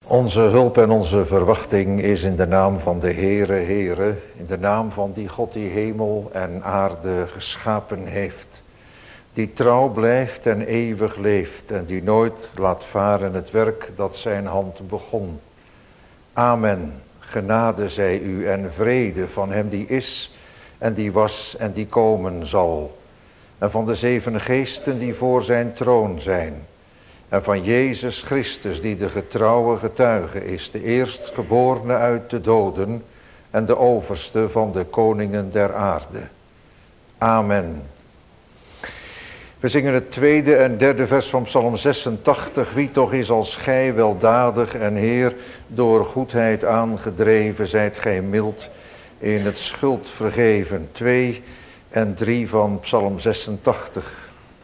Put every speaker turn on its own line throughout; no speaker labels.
Onze hulp en onze verwachting is in de naam van de Heere, Heere, in de naam van die God die hemel en aarde geschapen heeft, die trouw blijft en eeuwig leeft en die nooit laat varen het werk dat zijn hand begon. Amen, genade zij u en vrede van hem die is en die was en die komen zal, en van de 7 geesten die voor zijn troon zijn, en van Jezus Christus die de getrouwe getuige is, de eerstgeborene uit de doden en de overste van de koningen der aarde. Amen. We zingen het 2e en 3e vers van Psalm 86. Wie toch is als gij weldadig en Heer, door goedheid aangedreven, zijt gij mild in het schuld vergeven. 2 en 3 van Psalm 86.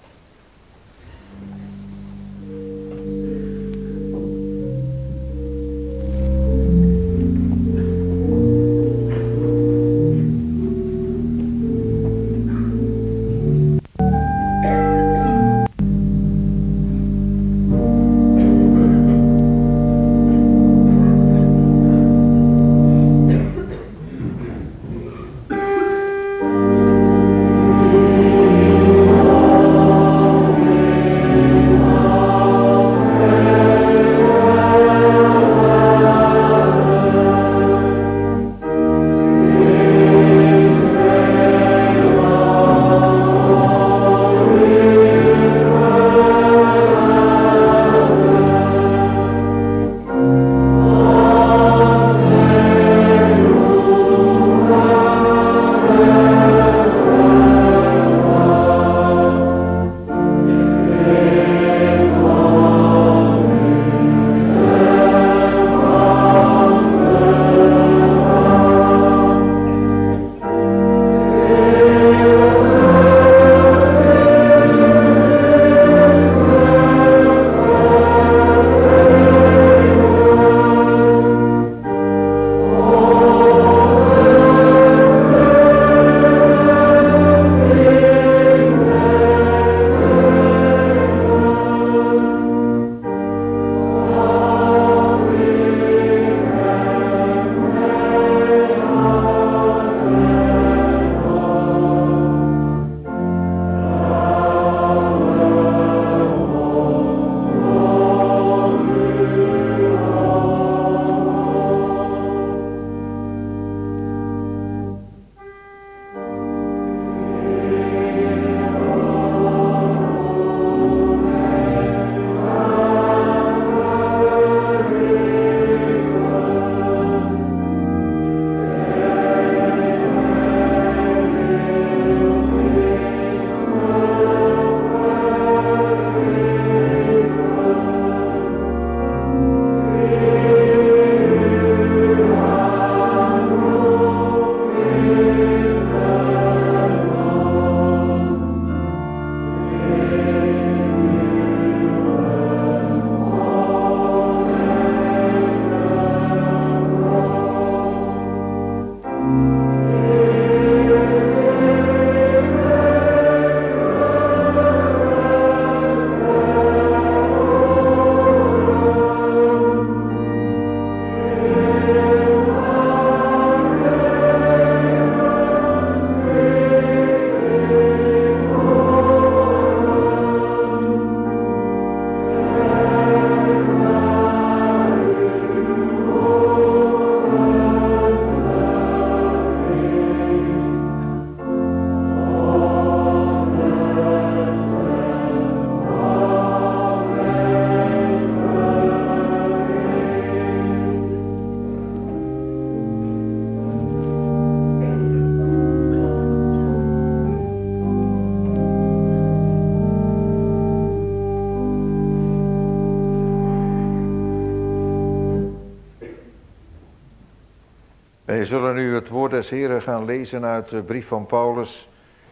Wij zullen nu het woord des Heren gaan lezen uit de brief van Paulus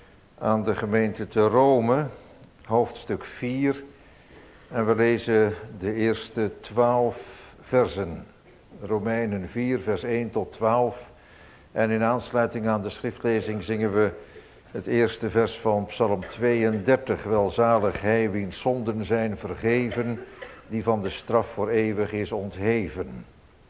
aan de gemeente te Rome, hoofdstuk 4. En we lezen de eerste 12 versen. Romeinen 4, vers 1 tot 12. En in aansluiting aan de schriftlezing zingen we het eerste vers van Psalm 32. Welzalig hij wiens zonden zijn vergeven die van de straf voor eeuwig is ontheven.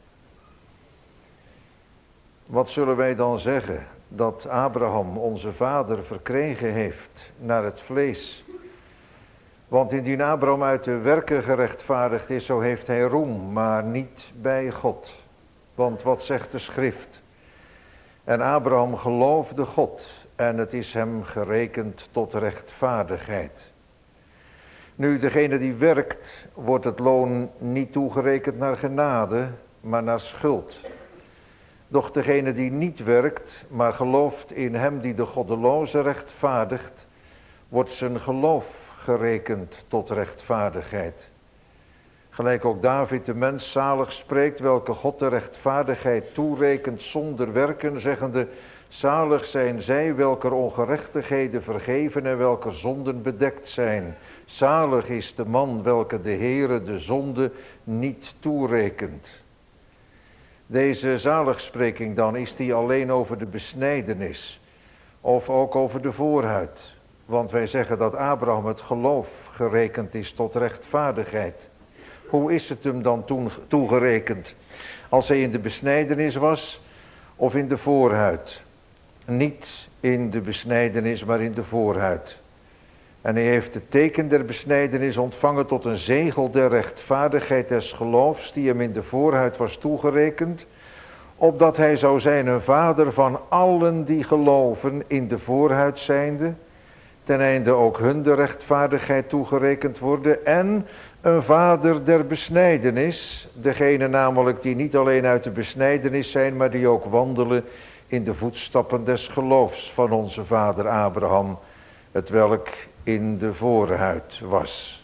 Wat zullen wij dan zeggen? Dat Abraham onze vader verkregen heeft naar het vlees. Want indien Abraham uit de werken gerechtvaardigd is, zo heeft hij roem, maar niet bij God. Want wat zegt de schrift? En Abraham geloofde God en het is hem gerekend tot rechtvaardigheid. Nu, degene die werkt, wordt het loon niet toegerekend naar genade, maar naar schuld. Doch degene die niet werkt, maar gelooft in hem die de goddeloze rechtvaardigt, wordt zijn geloof gerekend tot rechtvaardigheid. Gelijk ook David de mens zalig spreekt, welke God de rechtvaardigheid toerekent zonder werken, zeggende: zalig zijn zij welker ongerechtigheden vergeven en welker zonden bedekt zijn. Zalig is de man welke de Heere de zonde niet toerekent. Deze zaligspreking dan, is die alleen over de besnijdenis of ook over de voorhuid? Want wij zeggen dat Abraham het geloof gerekend is tot rechtvaardigheid. Hoe is het hem dan toegerekend? Als hij in de besnijdenis was of in de voorhuid? Niet in de besnijdenis, maar in de voorhuid. En hij heeft het teken der besnijdenis ontvangen tot een zegel der rechtvaardigheid des geloofs, die hem in de voorhuid was toegerekend, opdat hij zou zijn een vader van allen die geloven in de voorhuid zijnde, ten einde ook hun de rechtvaardigheid toegerekend worden, en een vader der besnijdenis, degene namelijk die niet alleen uit de besnijdenis zijn, maar die ook wandelen in de voetstappen des geloofs van onze vader Abraham, hetwelk in de voorhuid was.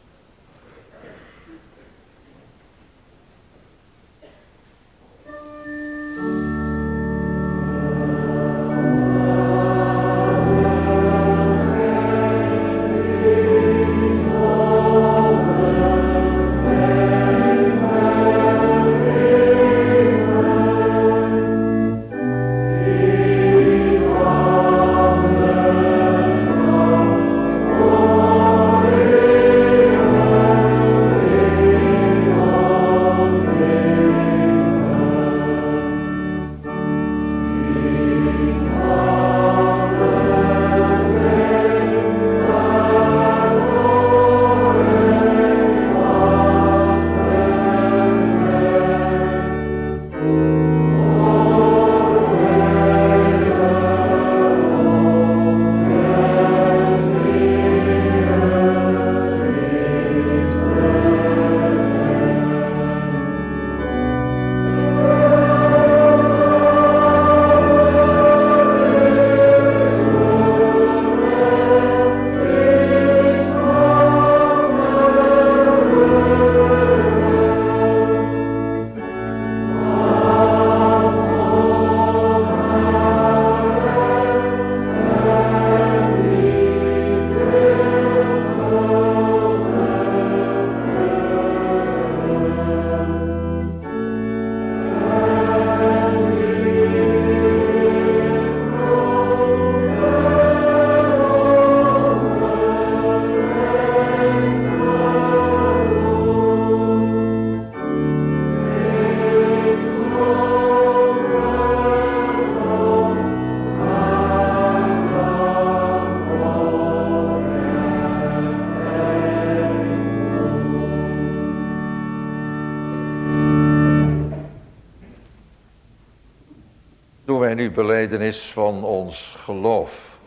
Nu belijdenis van ons geloof.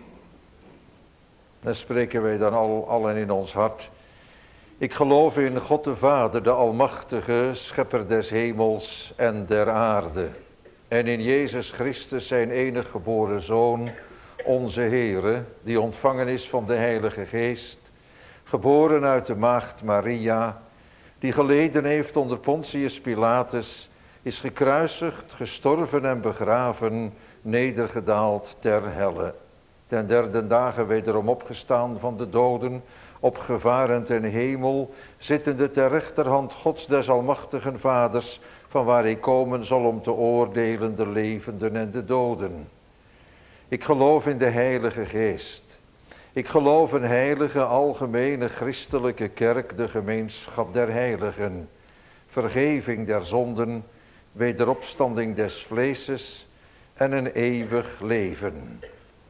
Dan spreken wij dan allen in ons hart. Ik geloof in God de Vader, de Almachtige, Schepper des hemels en der aarde. En in Jezus Christus, zijn enig geboren Zoon, onze Heere, die ontvangen is van de Heilige Geest, geboren uit de maagd Maria, die geleden heeft onder Pontius Pilatus, is gekruisigd, gestorven en begraven, nedergedaald ter helle. Ten derde dagen wederom opgestaan van de doden, opgevaren ten hemel, zittende ter rechterhand Gods des almachtigen Vaders, van waar hij komen zal om te oordelen de levenden en de doden. Ik geloof in de Heilige Geest, Ik geloof een heilige, algemene, christelijke kerk, de gemeenschap der heiligen, vergeving der zonden, wederopstanding des vleeses en een eeuwig leven.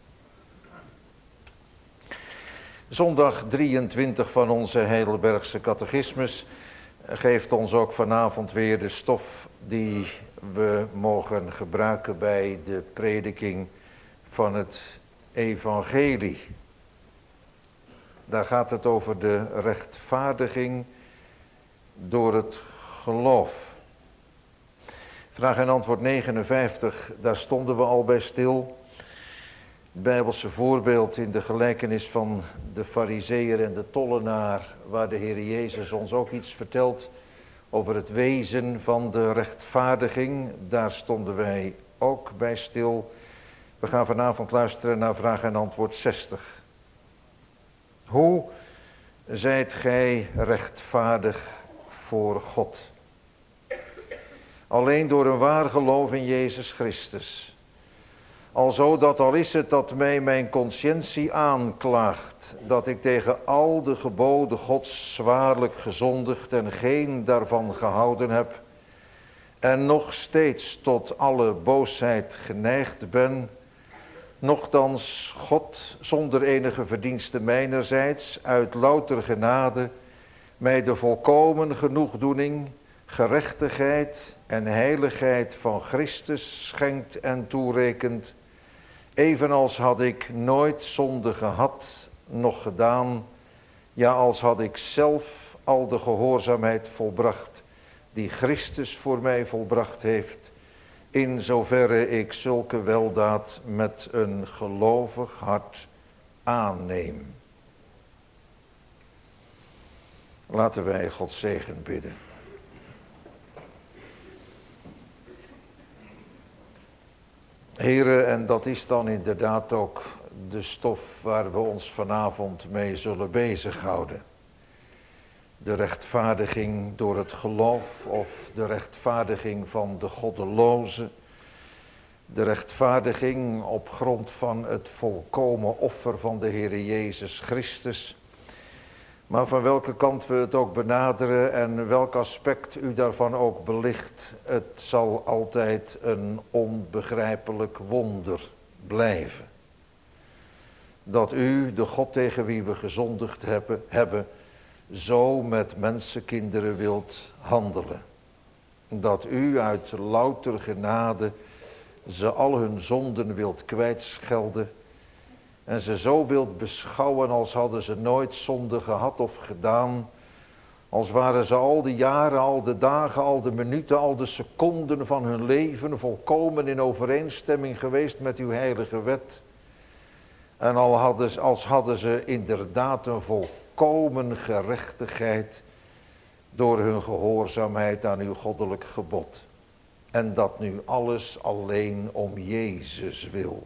Zondag 23 van onze Heidelbergse catechismus geeft ons ook vanavond weer de stof die we mogen gebruiken bij de prediking van het evangelie. Daar gaat het over de rechtvaardiging door het geloof. Vraag en antwoord 59, daar stonden we al bij stil. Het Bijbelse voorbeeld in de gelijkenis van de Farizeeër en de tollenaar, waar de Heer Jezus ons ook iets vertelt over het wezen van de rechtvaardiging. Daar stonden wij ook bij stil. We gaan vanavond luisteren naar vraag en antwoord 60. Hoe zijt gij rechtvaardig voor God? Alleen door een waar geloof in Jezus Christus. Alzo dat al is het dat mij mijn conscientie aanklaagt, dat ik tegen al de geboden Gods zwaarlijk gezondigd en geen daarvan gehouden heb, en nog steeds tot alle boosheid geneigd ben, nochtans God zonder enige verdienste mijnerzijds uit louter genade mij de volkomen genoegdoening, gerechtigheid en heiligheid van Christus schenkt en toerekent, evenals had ik nooit zonde gehad, noch gedaan, ja als had ik zelf al de gehoorzaamheid volbracht, die Christus voor mij volbracht heeft, in zoverre ik zulke weldaad met een gelovig hart aanneem. Laten wij Gods zegen bidden. Heren, en dat is dan inderdaad ook de stof waar we ons vanavond mee zullen bezighouden. De rechtvaardiging door het geloof of de rechtvaardiging van de goddeloze. De rechtvaardiging op grond van het volkomen offer van de Heere Jezus Christus. Maar van welke kant we het ook benaderen en welk aspect u daarvan ook belicht, het zal altijd een onbegrijpelijk wonder blijven. Dat u, de God tegen wie we gezondigd hebben, zo met mensenkinderen wilt handelen. Dat u uit louter genade ze al hun zonden wilt kwijtschelden en ze zo wilt beschouwen als hadden ze nooit zonde gehad of gedaan, als waren ze al die jaren, al de dagen, al de minuten, al de seconden van hun leven volkomen in overeenstemming geweest met uw heilige wet. En als hadden ze inderdaad een volkomen gerechtigheid door hun gehoorzaamheid aan uw goddelijk gebod. En dat nu alles alleen om Jezus wil.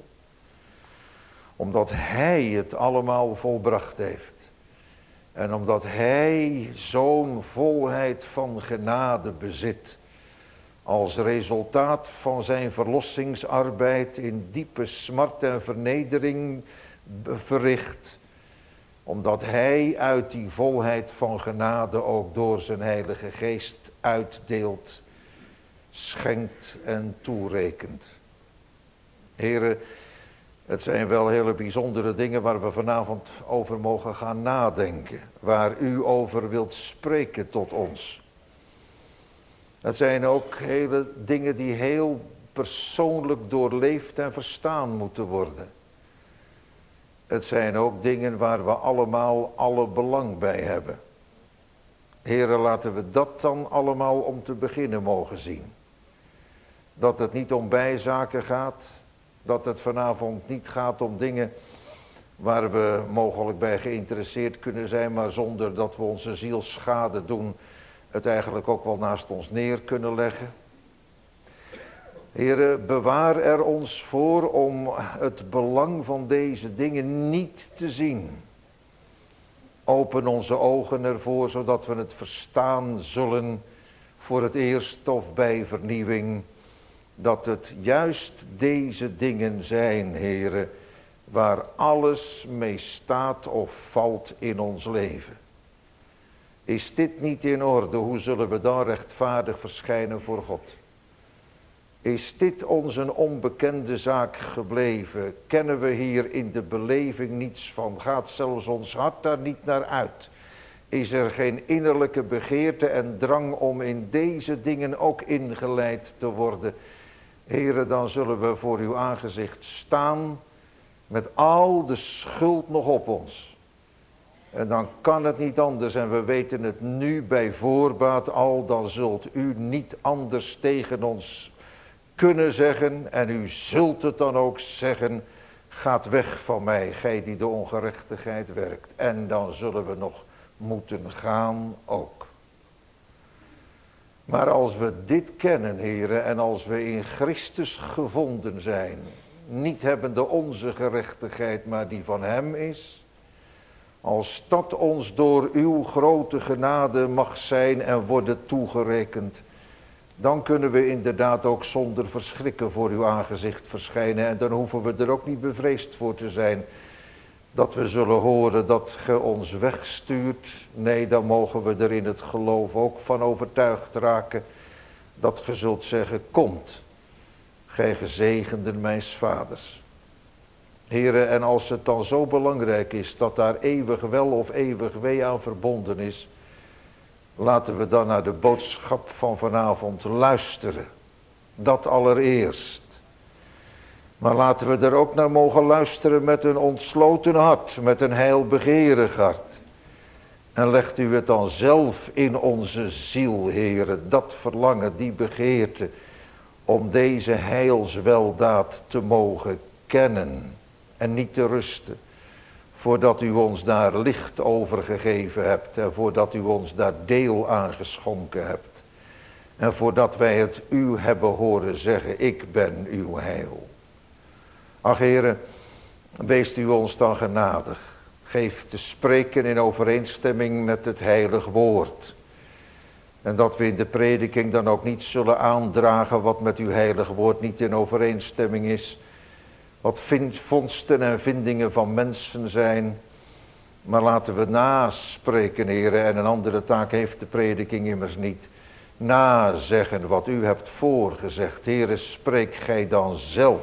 Omdat Hij het allemaal volbracht heeft. En omdat Hij zo'n volheid van genade bezit. Als resultaat van zijn verlossingsarbeid in diepe smart en vernedering verricht. Omdat Hij uit die volheid van genade ook door zijn Heilige Geest uitdeelt, schenkt en toerekent. Heren, het zijn wel hele bijzondere dingen waar we vanavond over mogen gaan nadenken. Waar u over wilt spreken tot ons. Het zijn ook hele dingen die heel persoonlijk doorleefd en verstaan moeten worden. Het zijn ook dingen waar we allemaal alle belang bij hebben. Heren, laten we dat dan allemaal om te beginnen mogen zien. Dat het niet om bijzaken gaat. Dat het vanavond niet gaat om dingen waar we mogelijk bij geïnteresseerd kunnen zijn, maar zonder dat we onze ziel schade doen, het eigenlijk ook wel naast ons neer kunnen leggen. Heere, bewaar er ons voor om het belang van deze dingen niet te zien. Open onze ogen ervoor, zodat we het verstaan zullen voor het eerst of bij vernieuwing. Dat het juist deze dingen zijn, Heere, waar alles mee staat of valt in ons leven. Is dit niet in orde, hoe zullen we dan rechtvaardig verschijnen voor God? Is dit ons een onbekende zaak gebleven? Kennen we hier in de beleving niets van? Gaat zelfs ons hart daar niet naar uit? Is er geen innerlijke begeerte en drang om in deze dingen ook ingeleid te worden? Here, dan zullen we voor uw aangezicht staan met al de schuld nog op ons. En dan kan het niet anders en we weten het nu bij voorbaat al, dan zult u niet anders tegen ons kunnen zeggen en u zult het dan ook zeggen, gaat weg van mij, gij die de ongerechtigheid werkt. En dan zullen we nog moeten gaan ook. Maar als we dit kennen, heren, en als we in Christus gevonden zijn, niet hebbende onze gerechtigheid, maar die van hem is, als dat ons door uw grote genade mag zijn en worden toegerekend, dan kunnen we inderdaad ook zonder verschrikken voor uw aangezicht verschijnen. En dan hoeven we er ook niet bevreesd voor te zijn dat we zullen horen dat ge ons wegstuurt. Nee, dan mogen we er in het geloof ook van overtuigd raken dat ge zult zeggen, komt, gij gezegenden mijns vaders. Heren, en als het dan zo belangrijk is dat daar eeuwig wel of eeuwig wee aan verbonden is, laten we dan naar de boodschap van vanavond luisteren. Dat allereerst. Maar laten we er ook naar mogen luisteren met een ontsloten hart, met een heilbegeerig hart. En legt u het dan zelf in onze ziel, heren, dat verlangen, die begeerte, om deze heilsweldaad te mogen kennen en niet te rusten. Voordat u ons daar licht over gegeven hebt en voordat u ons daar deel aan geschonken hebt. En voordat wij het u hebben horen zeggen, ik ben uw heil. Ach heren, wees u ons dan genadig. Geef te spreken in overeenstemming met het heilig woord. En dat we in de prediking dan ook niet zullen aandragen wat met uw heilig woord niet in overeenstemming is. Wat vondsten en vindingen van mensen zijn. Maar laten we naspreken, heren, en een andere taak heeft de prediking immers niet. Nazeggen wat u hebt voorgezegd. Heren, spreek gij dan zelf.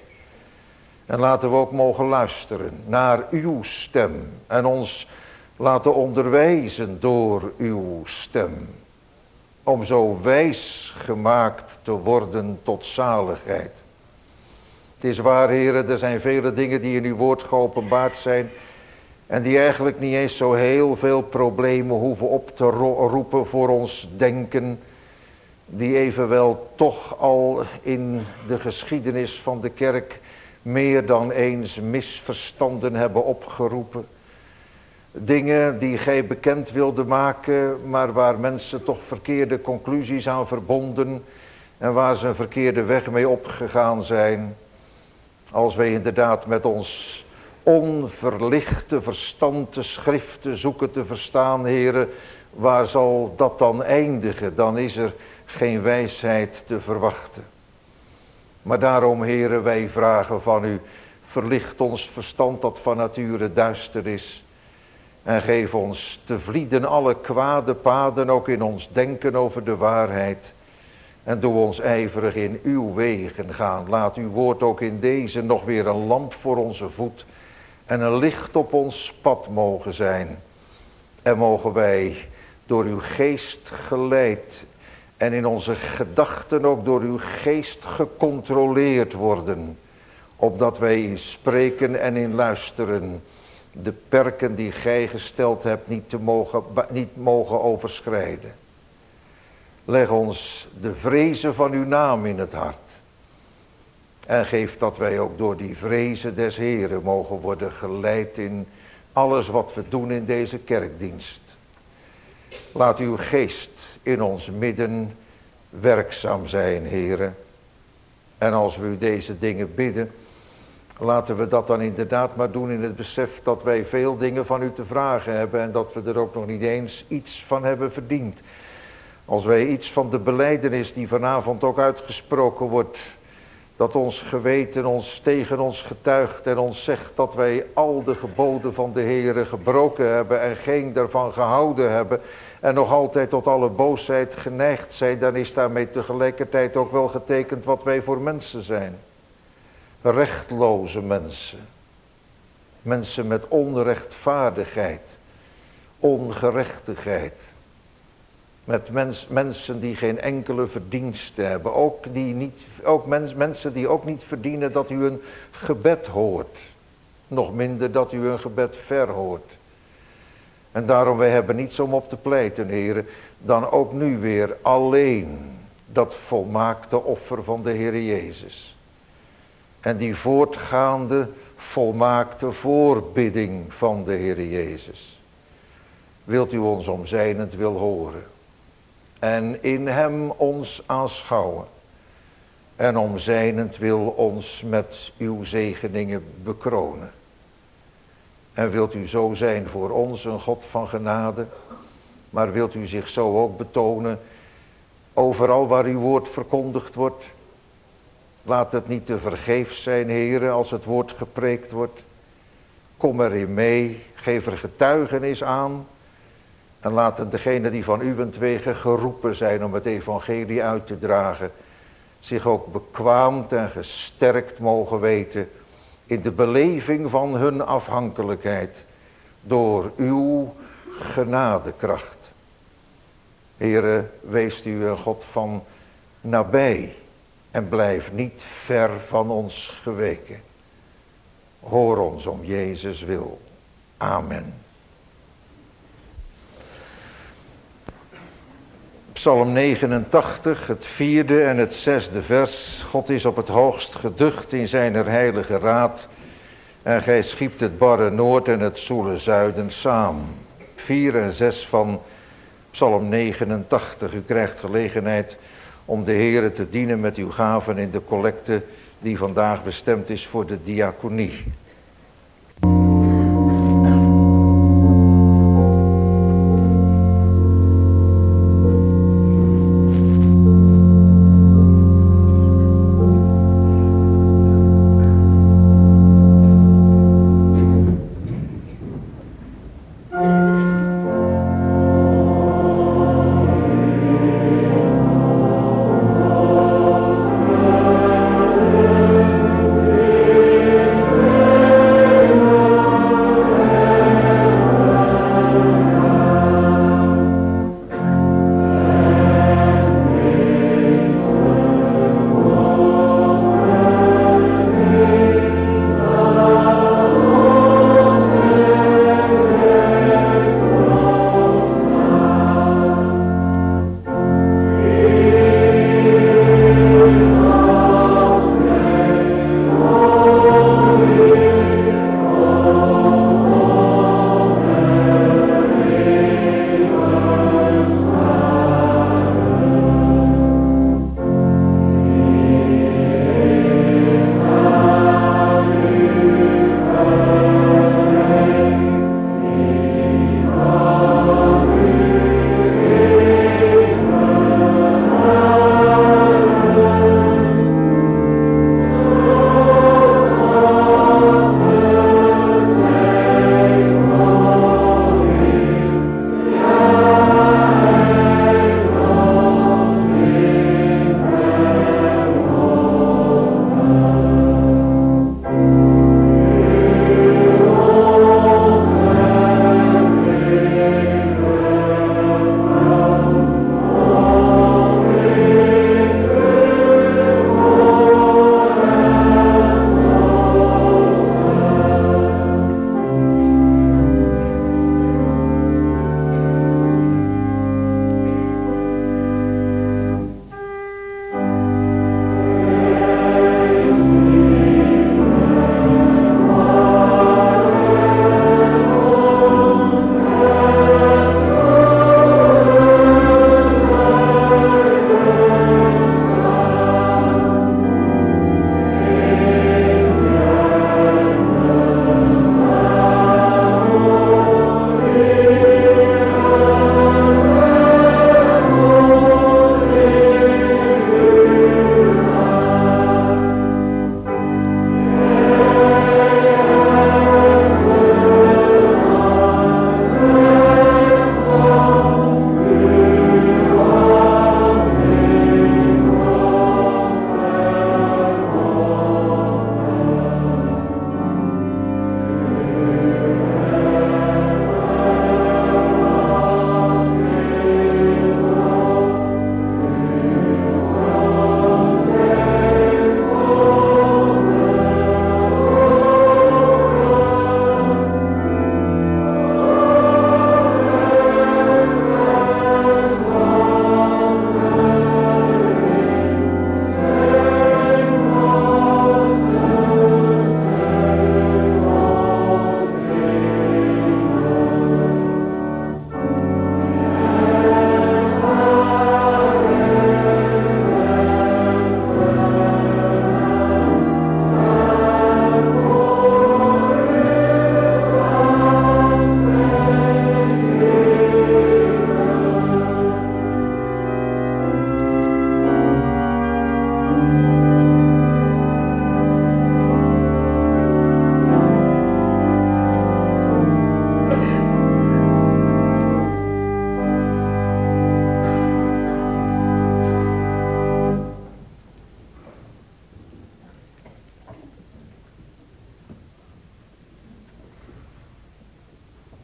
En laten we ook mogen luisteren naar uw stem. En ons laten onderwijzen door uw stem. Om zo wijs gemaakt te worden tot zaligheid. Het is waar, heren, er zijn vele dingen die in uw woord geopenbaard zijn. En die eigenlijk niet eens zo heel veel problemen hoeven op te roepen voor ons denken. Die evenwel toch al in de geschiedenis van de kerk meer dan eens misverstanden hebben opgeroepen. Dingen die gij bekend wilde maken, maar waar mensen toch verkeerde conclusies aan verbonden. En waar ze een verkeerde weg mee opgegaan zijn. Als wij inderdaad met ons onverlichte verstand de schriften zoeken te verstaan, heren, waar zal dat dan eindigen? Dan is er geen wijsheid te verwachten. Maar daarom, heren, wij vragen van u, verlicht ons verstand dat van nature duister is. En geef ons te vlieden alle kwade paden, ook in ons denken over de waarheid. En doe ons ijverig in uw wegen gaan. Laat uw woord ook in deze nog weer een lamp voor onze voet en een licht op ons pad mogen zijn. En mogen wij door uw geest geleid en in onze gedachten ook door uw geest gecontroleerd worden. Opdat wij in spreken en in luisteren de perken die gij gesteld hebt niet mogen overschrijden. Leg ons de vrezen van uw naam in het hart. En geef dat wij ook door die vrezen des Heren mogen worden geleid in alles wat we doen in deze kerkdienst. Laat uw geest in ons midden werkzaam zijn, Heren. En als we u deze dingen bidden, laten we dat dan inderdaad maar doen in het besef dat wij veel dingen van u te vragen hebben en dat we er ook nog niet eens iets van hebben verdiend. Als wij iets van de belijdenis die vanavond ook uitgesproken wordt, Dat ons geweten ons tegen ons getuigt en ons zegt dat wij al de geboden van de Heere gebroken hebben en geen daarvan gehouden hebben en nog altijd tot alle boosheid geneigd zijn, dan is daarmee tegelijkertijd ook wel getekend wat wij voor mensen zijn. Rechtloze mensen. Mensen met onrechtvaardigheid, ongerechtigheid. Met mensen die geen enkele verdienste hebben. Mensen die ook niet verdienen dat u een gebed hoort. Nog minder dat u een gebed verhoort. En daarom, wij hebben niets om op te pleiten, heren, dan ook nu weer alleen dat volmaakte offer van de Heer Jezus. En die voortgaande volmaakte voorbidding van de Heer Jezus. Wilt u ons om zijnentwil horen. En in hem ons aanschouwen. En om zijnentwil ons met uw zegeningen bekronen. En wilt u zo zijn voor ons een God van genade. Maar wilt u zich zo ook betonen. Overal waar uw woord verkondigd wordt. Laat het niet te vergeefs zijn, heren, als het woord gepreekt wordt. Kom erin mee. Geef er getuigenis aan. En laten degenen die van uwentwege geroepen zijn om het evangelie uit te dragen, zich ook bekwaamd en gesterkt mogen weten in de beleving van hun afhankelijkheid door uw genadekracht. Heere, wees u een God van nabij en blijf niet ver van ons geweken. Hoor ons om Jezus wil. Amen. Psalm 89, het 4e en het 6e vers. God is op het hoogst geducht in zijn heilige raad. En gij schiept het barre noord en het zoele zuiden samen. 4 en 6 van Psalm 89. U krijgt gelegenheid om de Heere te dienen met uw gaven in de collecte die vandaag bestemd is voor de diaconie.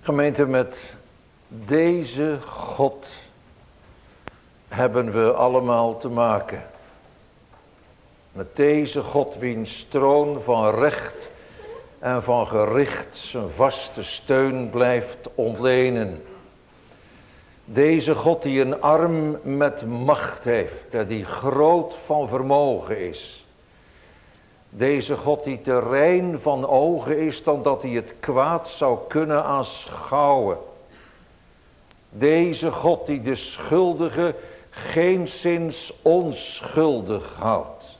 Gemeente, met deze God hebben we allemaal te maken. Met deze God wiens troon van recht en van gericht zijn vaste steun blijft ontlenen. Deze God die een arm met macht heeft en die groot van vermogen is. Deze God die te rein van ogen is dan dat hij het kwaad zou kunnen aanschouwen. Deze God die de schuldige geenszins onschuldig houdt.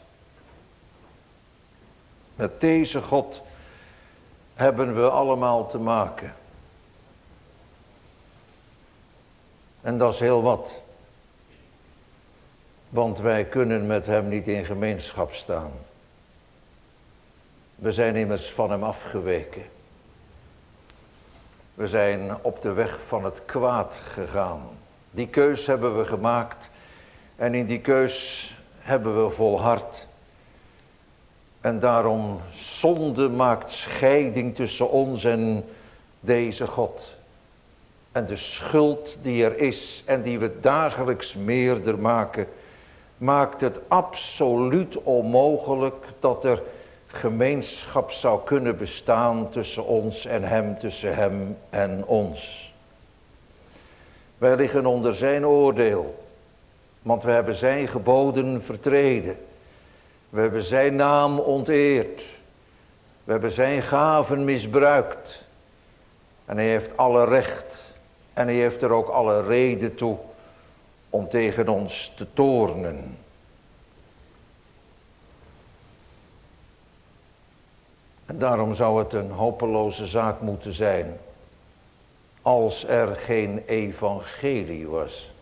Met deze God hebben we allemaal te maken. En dat is heel wat. Want wij kunnen met hem niet in gemeenschap staan. We zijn immers van hem afgeweken. We zijn op de weg van het kwaad gegaan. Die keus hebben we gemaakt. En in die keus hebben we volhard. En daarom zonde maakt scheiding tussen ons en deze God. En de schuld die er is en die we dagelijks meerder maken, maakt het absoluut onmogelijk dat er gemeenschap zou kunnen bestaan tussen ons en hem, tussen hem en ons. Wij liggen onder zijn oordeel, want we hebben zijn geboden vertreden. We hebben zijn naam onteerd. We hebben zijn gaven misbruikt. En hij heeft alle recht. En hij heeft er ook alle reden toe om tegen ons te toornen. En daarom zou het een hopeloze zaak moeten zijn als er geen evangelie was.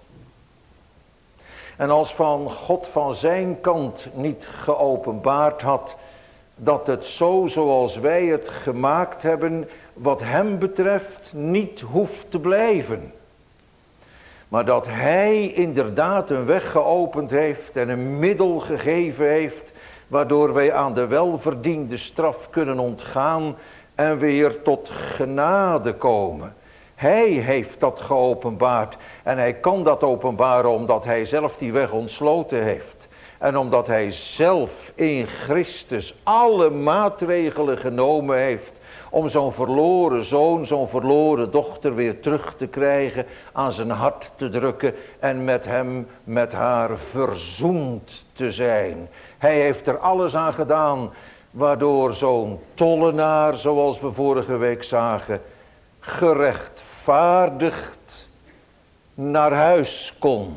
En als van God van zijn kant niet geopenbaard had dat het zo zoals wij het gemaakt hebben wat hem betreft niet hoeft te blijven. Maar dat hij inderdaad een weg geopend heeft en een middel gegeven heeft waardoor wij aan de welverdiende straf kunnen ontgaan en weer tot genade komen. Hij heeft dat geopenbaard en hij kan dat openbaren omdat hij zelf die weg ontsloten heeft. En omdat hij zelf in Christus alle maatregelen genomen heeft om zo'n verloren zoon, zo'n verloren dochter weer terug te krijgen, aan zijn hart te drukken en met hem, met haar verzoend te zijn. Hij heeft er alles aan gedaan waardoor zo'n tollenaar, zoals we vorige week zagen, gerechtvaardigd naar huis kon.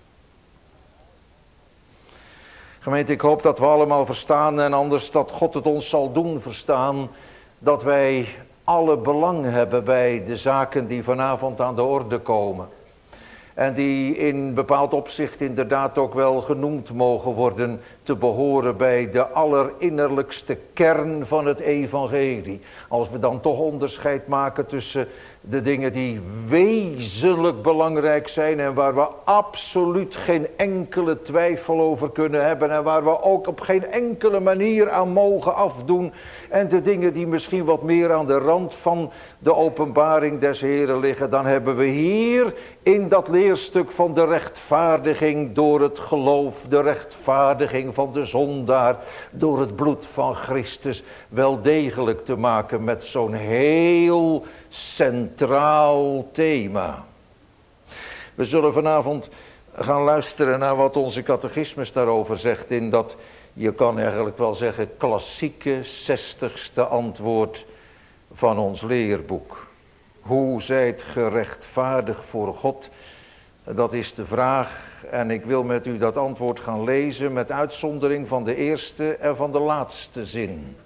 Gemeente, ik hoop dat we allemaal verstaan en anders dat God het ons zal doen verstaan, dat wij alle belang hebben bij de zaken die vanavond aan de orde komen. En die in bepaald opzicht inderdaad ook wel genoemd mogen worden te behoren bij de allerinnerlijkste kern van het evangelie. Als we dan toch onderscheid maken tussen de dingen die wezenlijk belangrijk zijn en waar we absoluut geen enkele twijfel over kunnen hebben en waar we ook op geen enkele manier aan mogen afdoen. En de dingen die misschien wat meer aan de rand van de openbaring des Heren liggen, dan hebben we hier in dat leerstuk van de rechtvaardiging door het geloof, de rechtvaardiging van de zondaar door het bloed van Christus wel degelijk te maken met zo'n heel centraal thema. We zullen vanavond gaan luisteren naar wat onze catechismus daarover zegt in dat, je kan eigenlijk wel zeggen, klassieke 60ste antwoord van ons leerboek. Hoe zijt gerechtvaardigd voor God? Dat is de vraag en ik wil met u dat antwoord gaan lezen met uitzondering van de eerste en van de laatste zin.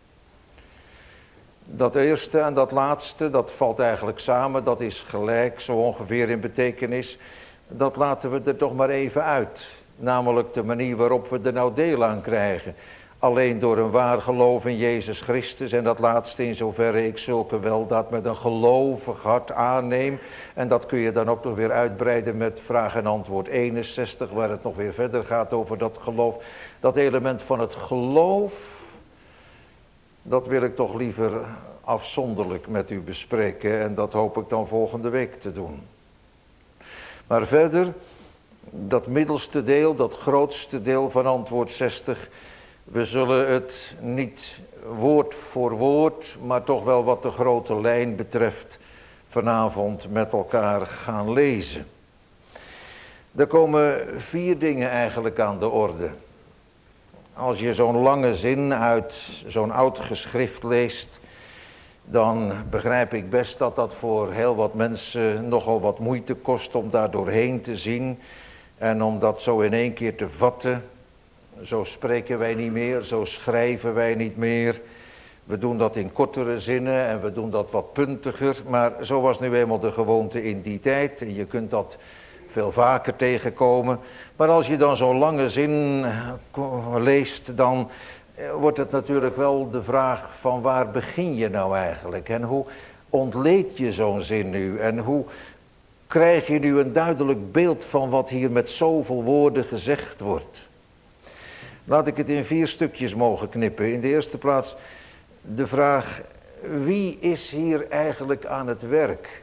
Dat eerste en dat laatste, dat valt eigenlijk samen, dat is gelijk zo ongeveer in betekenis. Dat laten we er toch maar even uit. Namelijk de manier waarop we er nou deel aan krijgen. Alleen door een waar geloof in Jezus Christus. En dat laatste in zoverre ik zulke weldaad met een gelovig hart aanneem. En dat kun je dan ook nog weer uitbreiden met vraag en antwoord 61. Waar het nog weer verder gaat over dat geloof. Dat element van het geloof. Dat wil ik toch liever afzonderlijk met u bespreken en dat hoop ik dan volgende week te doen. Maar verder, dat middelste deel, dat grootste deel van antwoord 60, we zullen het niet woord voor woord, maar toch wel wat de grote lijn betreft, vanavond met elkaar gaan lezen. Er komen 4 dingen eigenlijk aan de orde. Als je zo'n lange zin uit zo'n oud geschrift leest, dan begrijp ik best dat dat voor heel wat mensen nogal wat moeite kost om daar doorheen te zien en om dat zo in één keer te vatten. Zo spreken wij niet meer, zo schrijven wij niet meer. We doen dat in kortere zinnen en we doen dat wat puntiger, maar zo was nu eenmaal de gewoonte in die tijd en je kunt dat veel vaker tegenkomen. Maar als je dan zo'n lange zin leest, dan wordt het natuurlijk wel de vraag van waar begin je nou eigenlijk? En hoe ontleed je zo'n zin nu? En hoe krijg je nu een duidelijk beeld van wat hier met zoveel woorden gezegd wordt? Laat ik het in 4 stukjes mogen knippen. In de eerste plaats de vraag, wie is hier eigenlijk aan het werk?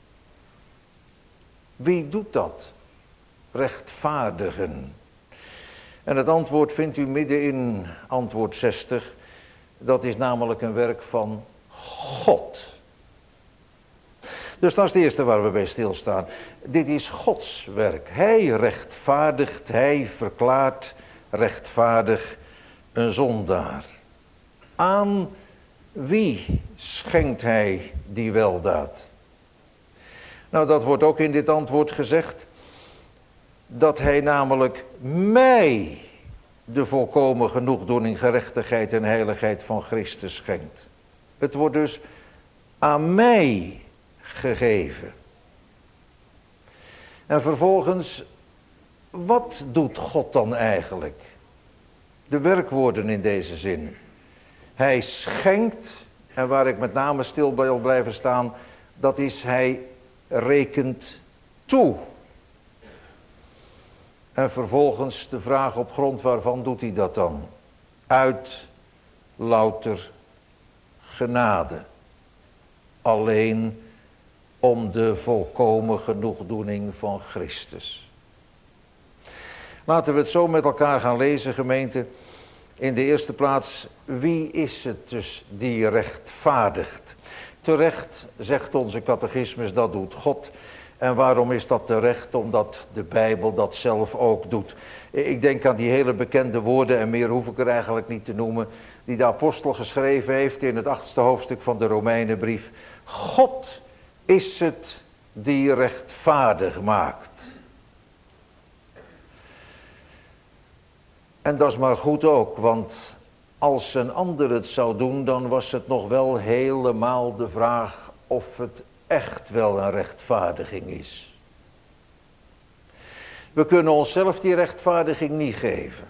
Wie doet dat? Rechtvaardigen. En het antwoord vindt u midden in antwoord 60. Dat is namelijk een werk van God. Dus dat is het eerste waar we bij stilstaan. Dit is Gods werk. Hij rechtvaardigt, hij verklaart rechtvaardig een zondaar. Aan wie schenkt hij die weldaad? Nou, dat wordt ook in dit antwoord gezegd. Dat hij namelijk mij de volkomen genoegdoening, gerechtigheid en heiligheid van Christus schenkt. Het wordt dus aan mij gegeven. En vervolgens, wat doet God dan eigenlijk? De werkwoorden in deze zin. Hij schenkt, en waar ik met name stil bij wil blijven staan, dat is hij rekent toe. En vervolgens de vraag op grond waarvan doet hij dat dan? Uit louter genade. Alleen om de volkomen genoegdoening van Christus. Laten we het zo met elkaar gaan lezen, gemeente. In de eerste plaats, wie is het dus die rechtvaardigt? Terecht, zegt onze catechismus, dat doet God. En waarom is dat terecht? Omdat de Bijbel dat zelf ook doet. Ik denk aan die hele bekende woorden, en meer hoef ik er eigenlijk niet te noemen, die de apostel geschreven heeft in het 8e hoofdstuk van de Romeinenbrief. God is het die rechtvaardig maakt. En dat is maar goed ook, want als een ander het zou doen, dan was het nog wel helemaal de vraag of het echt wel een rechtvaardiging is. We kunnen onszelf die rechtvaardiging niet geven.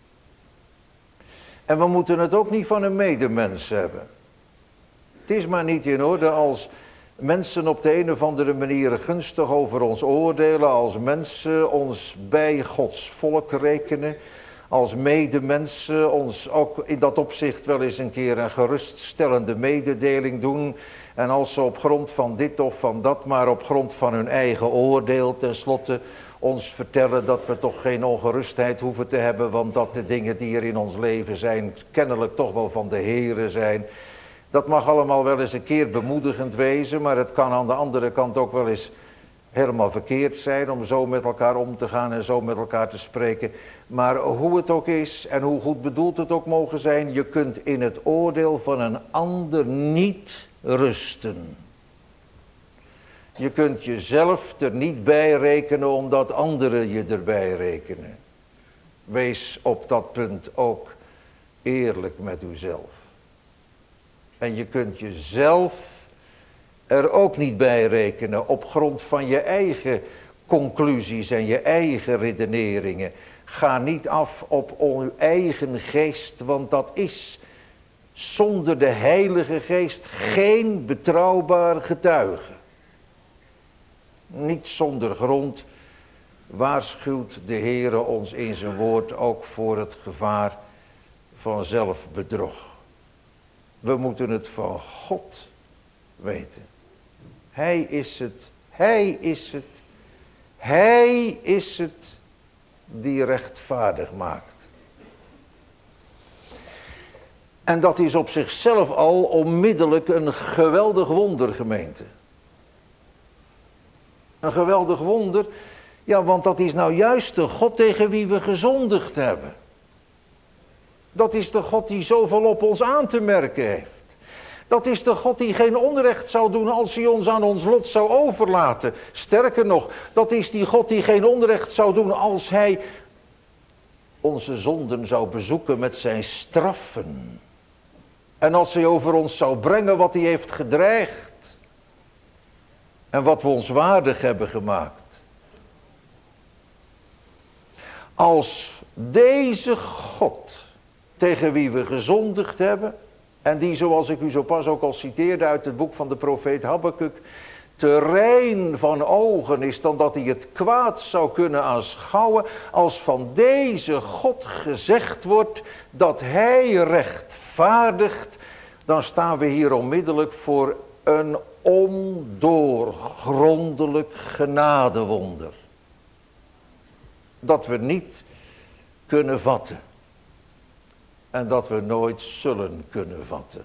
En we moeten het ook niet van een medemens hebben. Het is maar niet in orde als mensen op de een of andere manier gunstig over ons oordelen, als mensen ons bij Gods volk rekenen, als medemensen ons ook in dat opzicht wel eens een keer een geruststellende mededeling doen. En als ze op grond van dit of van dat, maar op grond van hun eigen oordeel tenslotte ons vertellen dat we toch geen ongerustheid hoeven te hebben, want dat de dingen die er in ons leven zijn kennelijk toch wel van de Heere zijn. Dat mag allemaal wel eens een keer bemoedigend wezen, maar het kan aan de andere kant ook wel eens helemaal verkeerd zijn om zo met elkaar om te gaan en zo met elkaar te spreken. Maar hoe het ook is en hoe goed bedoeld het ook mogen zijn, je kunt in het oordeel van een ander niet rusten. Je kunt jezelf er niet bij rekenen omdat anderen je erbij rekenen. Wees op dat punt ook eerlijk met uzelf. En je kunt jezelf er ook niet bij rekenen op grond van je eigen conclusies en je eigen redeneringen. Ga niet af op uw eigen geest, want dat is zonder de Heilige Geest geen betrouwbaar getuige. Niet zonder grond waarschuwt de Heere ons in zijn woord ook voor het gevaar van zelfbedrog. We moeten het van God weten. Hij is het, Hij is het, Hij is het die rechtvaardig maakt. En dat is op zichzelf al onmiddellijk een geweldig wonder, gemeente. Een geweldig wonder, ja, want dat is nou juist de God tegen wie we gezondigd hebben. Dat is de God die zoveel op ons aan te merken heeft. Dat is de God die geen onrecht zou doen als hij ons aan ons lot zou overlaten. Sterker nog, dat is die God die geen onrecht zou doen als hij onze zonden zou bezoeken met zijn straffen. En als hij over ons zou brengen wat hij heeft gedreigd. En wat we ons waardig hebben gemaakt. Als deze God, tegen wie we gezondigd hebben, en die, zoals ik u zo pas ook al citeerde uit het boek van de profeet Habakuk, te rein van ogen is dan dat hij het kwaad zou kunnen aanschouwen, als van deze God gezegd wordt dat hij rechtvaardigt, dan staan we hier onmiddellijk voor een ondoorgrondelijk genadewonder. Dat we niet kunnen vatten. En dat we nooit zullen kunnen vatten.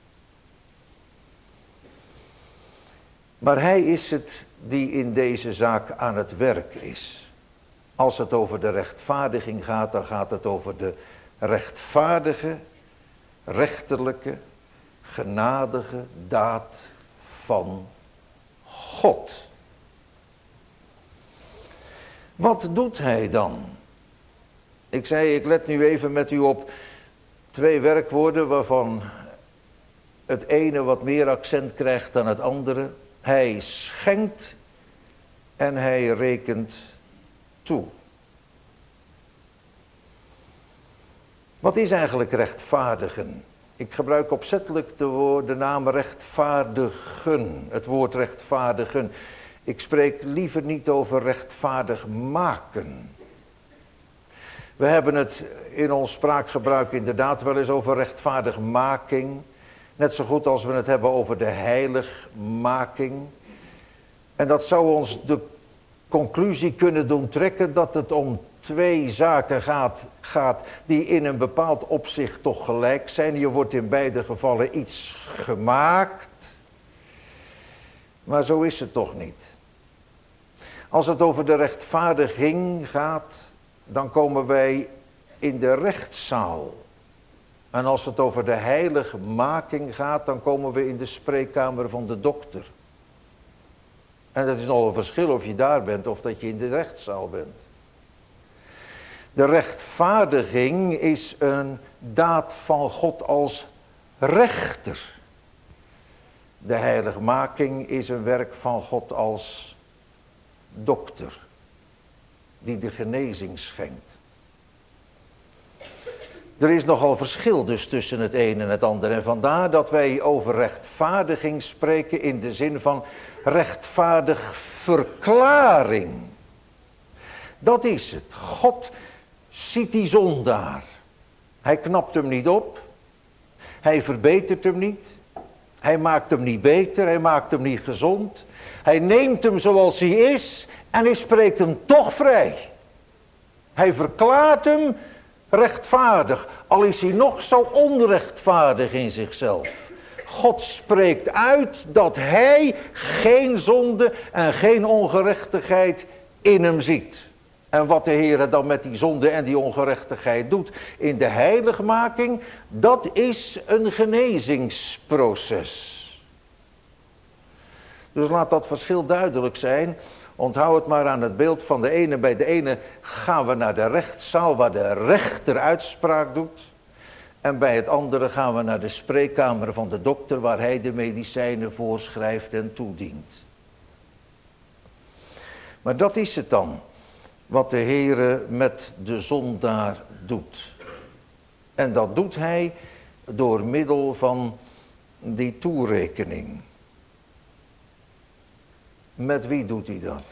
Maar hij is het die in deze zaak aan het werk is. Als het over de rechtvaardiging gaat, dan gaat het over de rechtvaardige, rechterlijke, genadige daad van God. Wat doet hij dan? Ik zei, ik let nu even met u op 2 werkwoorden waarvan het ene wat meer accent krijgt dan het andere. Hij schenkt en hij rekent toe. Wat is eigenlijk rechtvaardigen? Ik gebruik opzettelijk de naam rechtvaardigen, het woord rechtvaardigen. Ik spreek liever niet over rechtvaardig maken. We hebben het in ons spraakgebruik inderdaad wel eens over rechtvaardigmaking. Net zo goed als we het hebben over de heiligmaking. En dat zou ons de conclusie kunnen doen trekken dat het om 2 zaken gaat die in een bepaald opzicht toch gelijk zijn. Je wordt in beide gevallen iets gemaakt. Maar zo is het toch niet. Als het over de rechtvaardiging gaat, dan komen wij in de rechtszaal. En als het over de heiligmaking gaat, dan komen we in de spreekkamer van de dokter. En dat is nog een verschil of je daar bent of dat je in de rechtszaal bent. De rechtvaardiging is een daad van God als rechter. De heiligmaking is een werk van God als dokter, die de genezing schenkt. Er is nogal verschil dus tussen het een en het ander. En vandaar dat wij over rechtvaardiging spreken in de zin van rechtvaardig verklaring. Dat is het. God ziet die zondaar. Hij knapt hem niet op. Hij verbetert hem niet. Hij maakt hem niet beter. Hij maakt hem niet gezond. Hij neemt hem zoals hij is. En hij spreekt hem toch vrij. Hij verklaart hem rechtvaardig. Al is hij nog zo onrechtvaardig in zichzelf. God spreekt uit dat hij geen zonde en geen ongerechtigheid in hem ziet. En wat de Heer dan met die zonde en die ongerechtigheid doet in de heiligmaking, dat is een genezingsproces. Dus laat dat verschil duidelijk zijn. Onthoud het maar aan het beeld van de ene. Bij de ene gaan we naar de rechtszaal waar de rechter uitspraak doet. En bij het andere gaan we naar de spreekkamer van de dokter waar hij de medicijnen voorschrijft en toedient. Maar dat is het dan. Wat de Heere met de zondaar doet. En dat doet hij door middel van die toerekening. Met wie doet hij dat?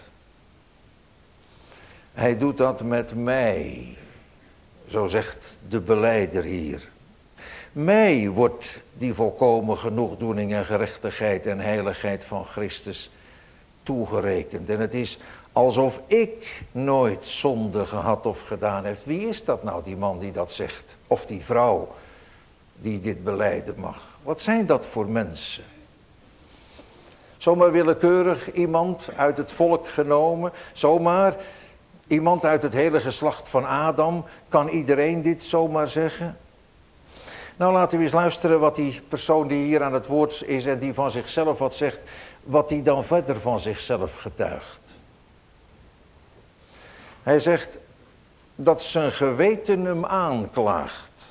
Hij doet dat met mij. Zo zegt de belijder hier. Mij wordt die volkomen genoegdoening en gerechtigheid en heiligheid van Christus toegerekend. En het is alsof ik nooit zonde gehad of gedaan heb. Wie is dat nou, die man die dat zegt? Of die vrouw die dit belijden mag? Wat zijn dat voor mensen? Zomaar willekeurig iemand uit het volk genomen, zomaar iemand uit het hele geslacht van Adam. Kan iedereen dit zomaar zeggen? Nou, laten we eens luisteren wat die persoon die hier aan het woord is en die van zichzelf wat zegt, wat hij dan verder van zichzelf getuigt. Hij zegt dat zijn geweten hem aanklaagt.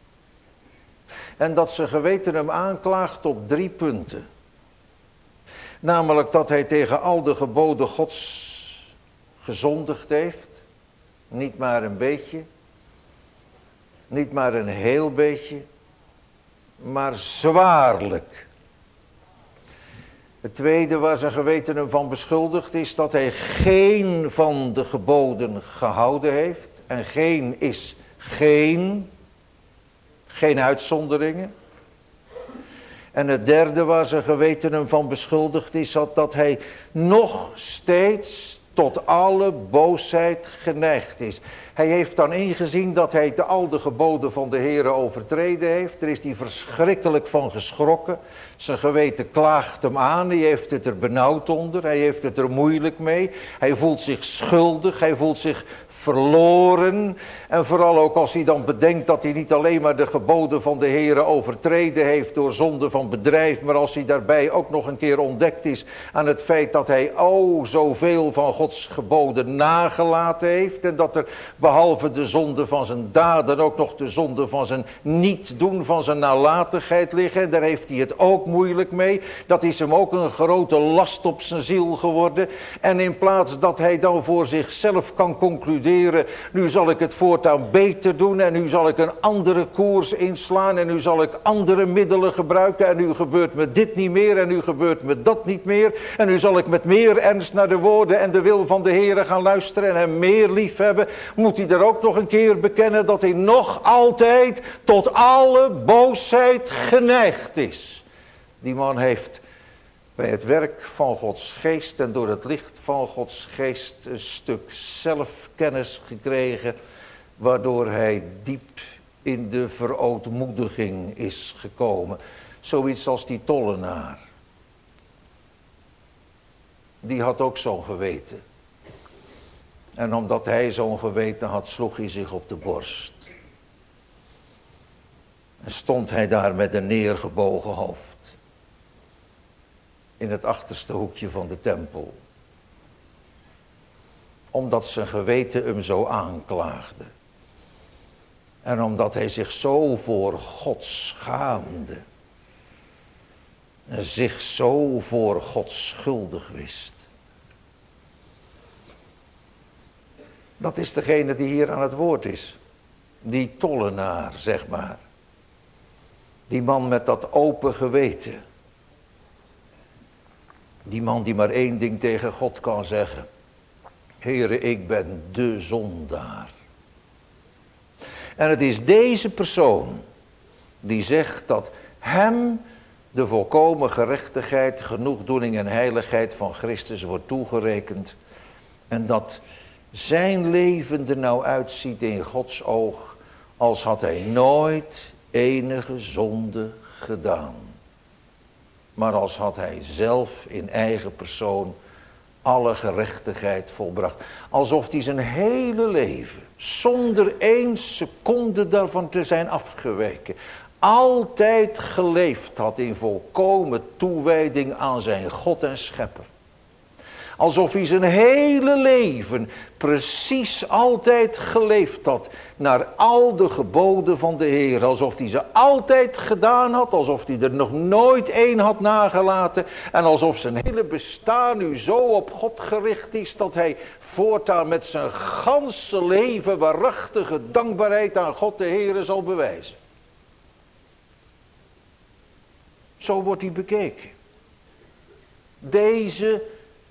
En dat zijn geweten hem aanklaagt op 3 punten. Namelijk dat hij tegen al de geboden Gods gezondigd heeft. Niet maar een beetje. Niet maar een heel beetje. Maar zwaarlijk. Het tweede waar zijn geweten hem van beschuldigd is dat hij geen van de geboden gehouden heeft. En geen is geen uitzonderingen. En het derde waar zijn geweten hem van beschuldigd is dat hij nog steeds tot alle boosheid geneigd is. Hij heeft dan ingezien dat hij al de geboden van de Heere overtreden heeft. Er is hij verschrikkelijk van geschrokken. Zijn geweten klaagt hem aan. Hij heeft het er benauwd onder. Hij heeft het er moeilijk mee. Hij voelt zich schuldig. Hij voelt zich verloren. En vooral ook als hij dan bedenkt dat hij niet alleen maar de geboden van de Heere overtreden heeft door zonde van bedrijf, maar als hij daarbij ook nog een keer ontdekt is aan het feit dat hij zoveel van Gods geboden nagelaten heeft en dat er behalve de zonde van zijn daden ook nog de zonde van zijn niet doen, van zijn nalatigheid liggen. En daar heeft hij het ook moeilijk mee. Dat is hem ook een grote last op zijn ziel geworden. En in plaats dat hij dan voor zichzelf kan concluderen, nu zal ik het voortaan beter doen en nu zal ik een andere koers inslaan en nu zal ik andere middelen gebruiken en nu gebeurt me dit niet meer en nu gebeurt me dat niet meer en nu zal ik met meer ernst naar de woorden en de wil van de Heere gaan luisteren en hem meer lief hebben. Moet hij er ook nog een keer bekennen dat hij nog altijd tot alle boosheid geneigd is. Die man heeft bij het werk van Gods geest en door het licht van Gods geest een stuk zelfkennis gekregen, waardoor hij diep in de verootmoediging is gekomen. Zoiets als die tollenaar. Die had ook zo'n geweten. En omdat hij zo'n geweten had, sloeg hij zich op de borst. En stond hij daar met een neergebogen hoofd. In het achterste hoekje van de tempel. Omdat zijn geweten hem zo aanklaagde. En omdat hij zich zo voor God schaamde. En zich zo voor God schuldig wist. Dat is degene die hier aan het woord is. Die tollenaar, zeg maar. Die man met dat open geweten. Die man die maar één ding tegen God kan zeggen. Heere, ik ben de zondaar. En het is deze persoon die zegt dat hem de volkomen gerechtigheid, genoegdoening en heiligheid van Christus wordt toegerekend. En dat zijn leven er nou uitziet in Gods oog als had hij nooit enige zonde gedaan. Maar als had hij zelf in eigen persoon alle gerechtigheid volbracht. Alsof hij zijn hele leven, zonder 1 seconde daarvan te zijn afgeweken, altijd geleefd had in volkomen toewijding aan zijn God en Schepper. Alsof hij zijn hele leven precies altijd geleefd had naar al de geboden van de Heer. Alsof hij ze altijd gedaan had, alsof hij er nog nooit één had nagelaten. En alsof zijn hele bestaan nu zo op God gericht is dat hij voortaan met zijn ganse leven waarachtige dankbaarheid aan God de Heer zal bewijzen. Zo wordt hij bekeken. Deze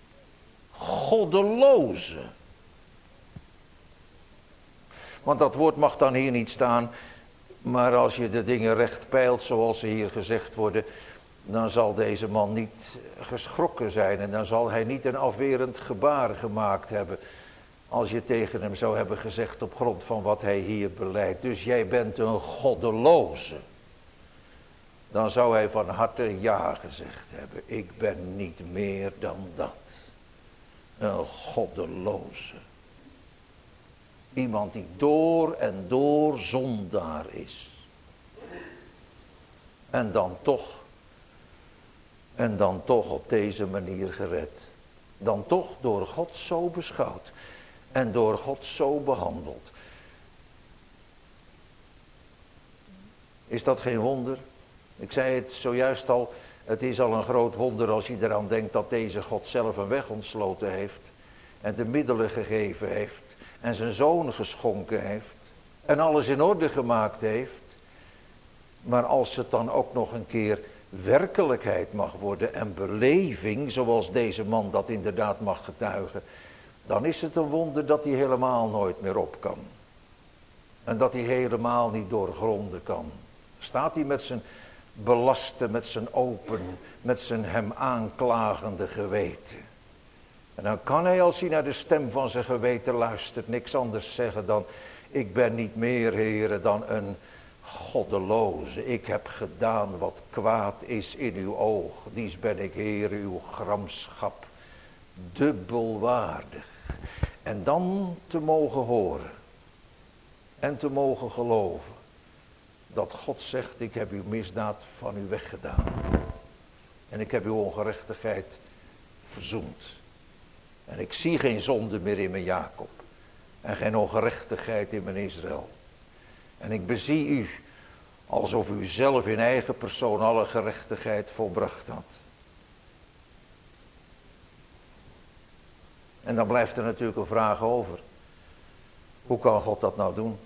goddeloze. Want dat woord mag dan hier niet staan. Maar als je de dingen recht peilt zoals ze hier gezegd worden, dan zal deze man niet geschrokken zijn en dan zal hij niet een afwerend gebaar gemaakt hebben als je tegen hem zou hebben gezegd op grond van wat hij hier belijdt. Dus jij bent een goddeloze. Dan zou hij van harte ja gezegd hebben. Ik ben niet meer dan dat. Een goddeloze. Iemand die door en door zondaar is. En dan toch op deze manier gered. Dan toch door God zo beschouwd. En door God zo behandeld. Is dat geen wonder? Ik zei het zojuist al. Het is al een groot wonder als je eraan denkt dat deze God zelf een weg ontsloten heeft. En de middelen gegeven heeft. En zijn zoon geschonken heeft. En alles in orde gemaakt heeft. Maar als het dan ook nog een keer werkelijkheid mag worden en beleving, zoals deze man dat inderdaad mag getuigen, dan is het een wonder dat hij helemaal nooit meer op kan. En dat hij helemaal niet doorgronden kan. Staat hij met zijn belaste, met zijn open, met zijn hem aanklagende geweten. En dan kan hij, als hij naar de stem van zijn geweten luistert, niks anders zeggen dan: ik ben niet meer, Heere, dan een goddeloze. Ik heb gedaan wat kwaad is in uw oog. Dies ben ik, Heere, uw gramschap dubbel waardig. En dan te mogen horen en te mogen geloven dat God zegt: ik heb uw misdaad van u weggedaan. En ik heb uw ongerechtigheid verzoend. En ik zie geen zonde meer in mijn Jacob. En geen ongerechtigheid in mijn Israël. En ik bezie u alsof u zelf in eigen persoon alle gerechtigheid volbracht had. En dan blijft er natuurlijk een vraag over. Hoe kan God dat nou doen?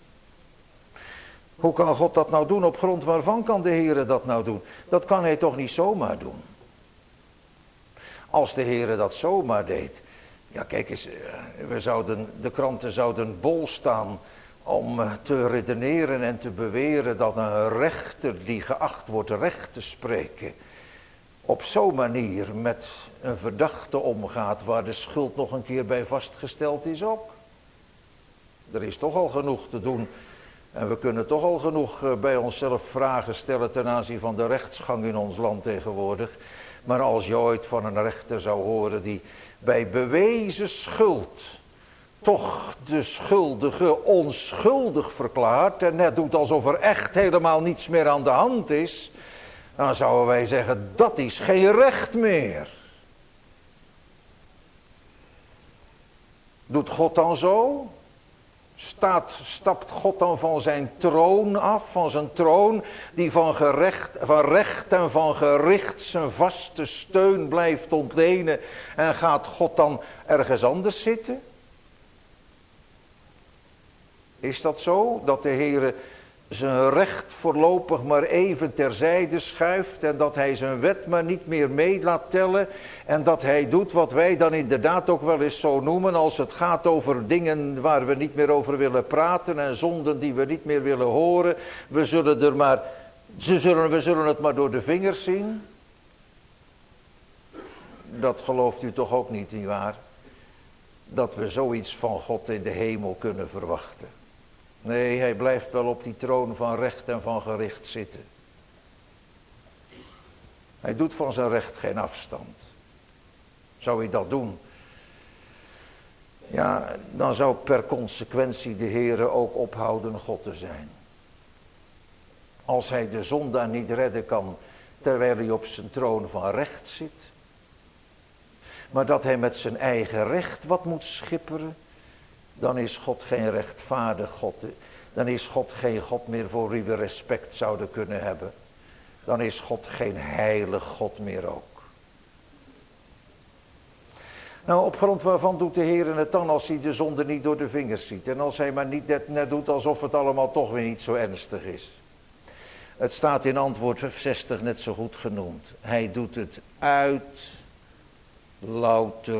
Hoe kan God dat nou doen? Op grond waarvan kan de Heere dat nou doen? Dat kan hij toch niet zomaar doen? Als de Heere dat zomaar deed. Ja, kijk eens, de kranten zouden bol staan om te redeneren en te beweren dat een rechter die geacht wordt recht te spreken, op zo'n manier met een verdachte omgaat waar de schuld nog een keer bij vastgesteld is ook. Er is toch al genoeg te doen. En we kunnen toch al genoeg bij onszelf vragen stellen ten aanzien van de rechtsgang in ons land tegenwoordig. Maar als je ooit van een rechter zou horen die bij bewezen schuld toch de schuldige onschuldig verklaart en net doet alsof er echt helemaal niets meer aan de hand is, dan zouden wij zeggen: dat is geen recht meer. Doet God dan zo? Stapt God dan van zijn troon af, van zijn troon die van recht en van gericht zijn vaste steun blijft ontlenen, en gaat God dan ergens anders zitten? Is dat zo, dat de Heere zijn recht voorlopig maar even terzijde schuift en dat hij zijn wet maar niet meer mee laat tellen en dat hij doet wat wij dan inderdaad ook wel eens zo noemen als het gaat over dingen waar we niet meer over willen praten en zonden die we niet meer willen horen? We zullen het maar door de vingers zien. Dat gelooft u toch ook niet, nietwaar? Dat we zoiets van God in de hemel kunnen verwachten. Nee, hij blijft wel op die troon van recht en van gericht zitten. Hij doet van zijn recht geen afstand. Zou hij dat doen? Ja, dan zou per consequentie de Heere ook ophouden God te zijn. Als hij de zondaar niet redden kan terwijl hij op zijn troon van recht zit. Maar dat hij met zijn eigen recht wat moet schipperen. Dan is God geen rechtvaardig God. Dan is God geen God meer voor wie we respect zouden kunnen hebben. Dan is God geen heilig God meer ook. Nou, op grond waarvan doet de Heer het dan als hij de zonde niet door de vingers ziet? En als hij maar niet net doet alsof het allemaal toch weer niet zo ernstig is. Het staat in antwoord 60 net zo goed genoemd. Hij doet het uit louter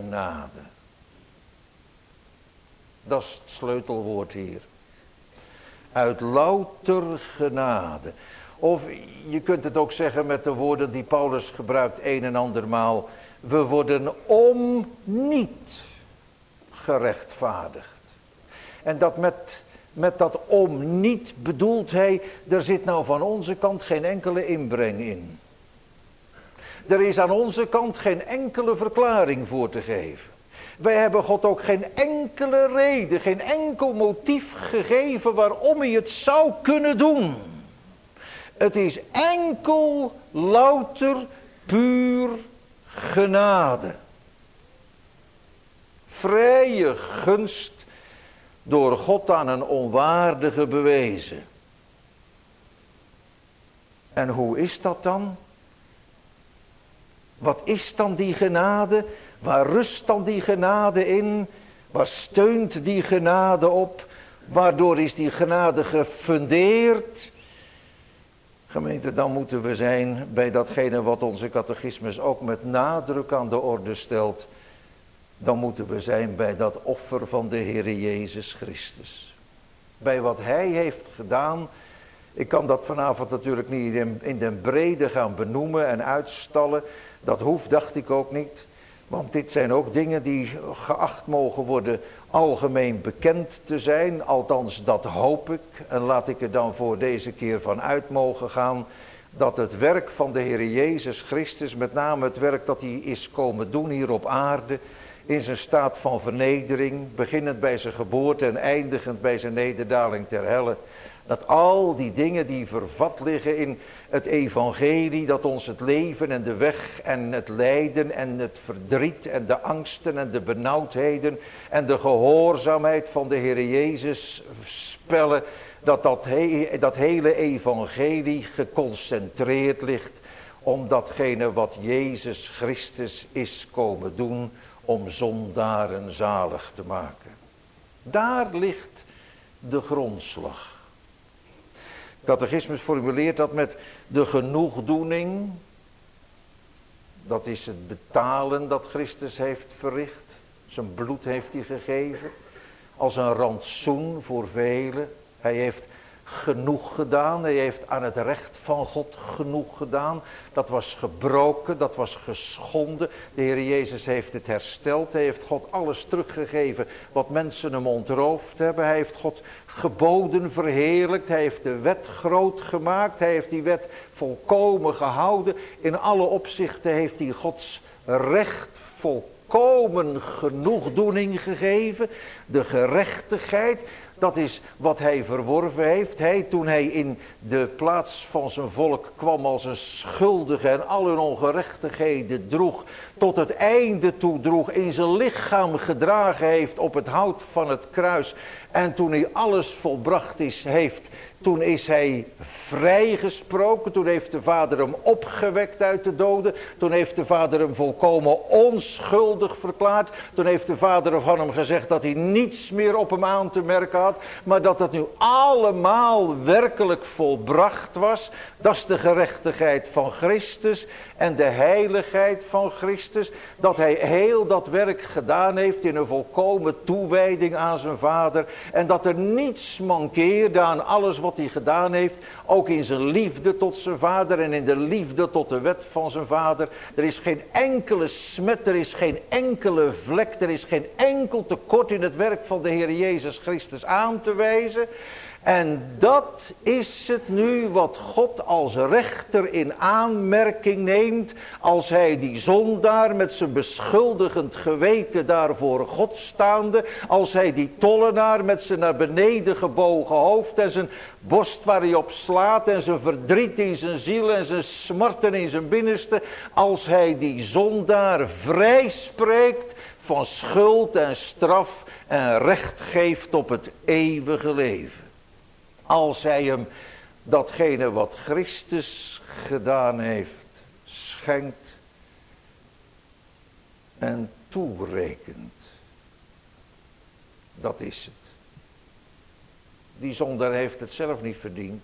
genade. Dat is het sleutelwoord hier. Uit louter genade. Of je kunt het ook zeggen met de woorden die Paulus gebruikt een en andermaal. We worden om niet gerechtvaardigd. En dat met dat om niet bedoelt hij, er zit nou van onze kant geen enkele inbreng in. Er is aan onze kant geen enkele verklaring voor te geven. Wij hebben God ook geen enkele reden, geen enkel motief gegeven waarom hij het zou kunnen doen. Het is enkel, louter, puur genade. Vrije gunst door God aan een onwaardige bewezen. En hoe is dat dan? Wat is dan die genade? Waar rust dan die genade in? Waar steunt die genade op? Waardoor is die genade gefundeerd? Gemeente, dan moeten we zijn bij datgene wat onze catechismus ook met nadruk aan de orde stelt. Dan moeten we zijn bij dat offer van de Heere Jezus Christus. Bij wat Hij heeft gedaan. Ik kan dat vanavond natuurlijk niet in den brede gaan benoemen en uitstallen. Dat hoeft, dacht ik ook niet. Want dit zijn ook dingen die geacht mogen worden algemeen bekend te zijn. Althans, dat hoop ik. En laat ik er dan voor deze keer van uit mogen gaan. Dat het werk van de Heer Jezus Christus, met name het werk dat hij is komen doen hier op aarde. In zijn staat van vernedering, beginnend bij zijn geboorte en eindigend bij zijn nederdaling ter helle. Dat al die dingen die vervat liggen in het evangelie, dat ons het leven en de weg en het lijden en het verdriet en de angsten en de benauwdheden en de gehoorzaamheid van de Heer Jezus spellen, dat hele evangelie geconcentreerd ligt om datgene wat Jezus Christus is komen doen om zondaren zalig te maken. Daar ligt de grondslag. De catechismus formuleert dat met de genoegdoening. Dat is het betalen dat Christus heeft verricht. Zijn bloed heeft hij gegeven. Als een rantsoen voor velen. Hij heeft genoeg gedaan. Hij heeft aan het recht van God genoeg gedaan. Dat was gebroken, dat was geschonden. De Heer Jezus heeft het hersteld. Hij heeft God alles teruggegeven wat mensen hem ontroofd hebben. Hij heeft God geboden verheerlijkt. Hij heeft de wet groot gemaakt. Hij heeft die wet volkomen gehouden. In alle opzichten heeft hij Gods recht volkomen genoegdoening gegeven. De gerechtigheid. Dat is wat hij verworven heeft. Toen hij in de plaats van zijn volk kwam als een schuldige en al hun ongerechtigheden droeg. Tot het einde toe droeg. In zijn lichaam gedragen heeft op het hout van het kruis. En toen hij alles volbracht heeft. Toen is hij vrijgesproken. Toen heeft de Vader hem opgewekt uit de doden. Toen heeft de Vader hem volkomen onschuldig verklaard. Toen heeft de Vader van hem gezegd dat hij niets meer op hem aan te merken had. Maar dat het nu allemaal werkelijk volbracht was. Dat is de gerechtigheid van Christus. En de heiligheid van Christus. Dat hij heel dat werk gedaan heeft in een volkomen toewijding aan zijn Vader. En dat er niets mankeerde aan alles wat hij gedaan heeft. Ook in zijn liefde tot zijn Vader en in de liefde tot de wet van zijn Vader. Er is geen enkele smet, er is geen enkele vlek, er is geen enkel tekort in het werk van de Heer Jezus Christus aan te wijzen. En dat is het nu wat God als rechter in aanmerking neemt als hij die zondaar met zijn beschuldigend geweten daarvoor God staande, als hij die tollenaar met zijn naar beneden gebogen hoofd en zijn borst waar hij op slaat en zijn verdriet in zijn ziel en zijn smarten in zijn binnenste, als hij die zondaar vrij spreekt van schuld en straf en recht geeft op het eeuwige leven. Als hij hem datgene wat Christus gedaan heeft, schenkt en toerekent. Dat is het. Die zondaar heeft het zelf niet verdiend.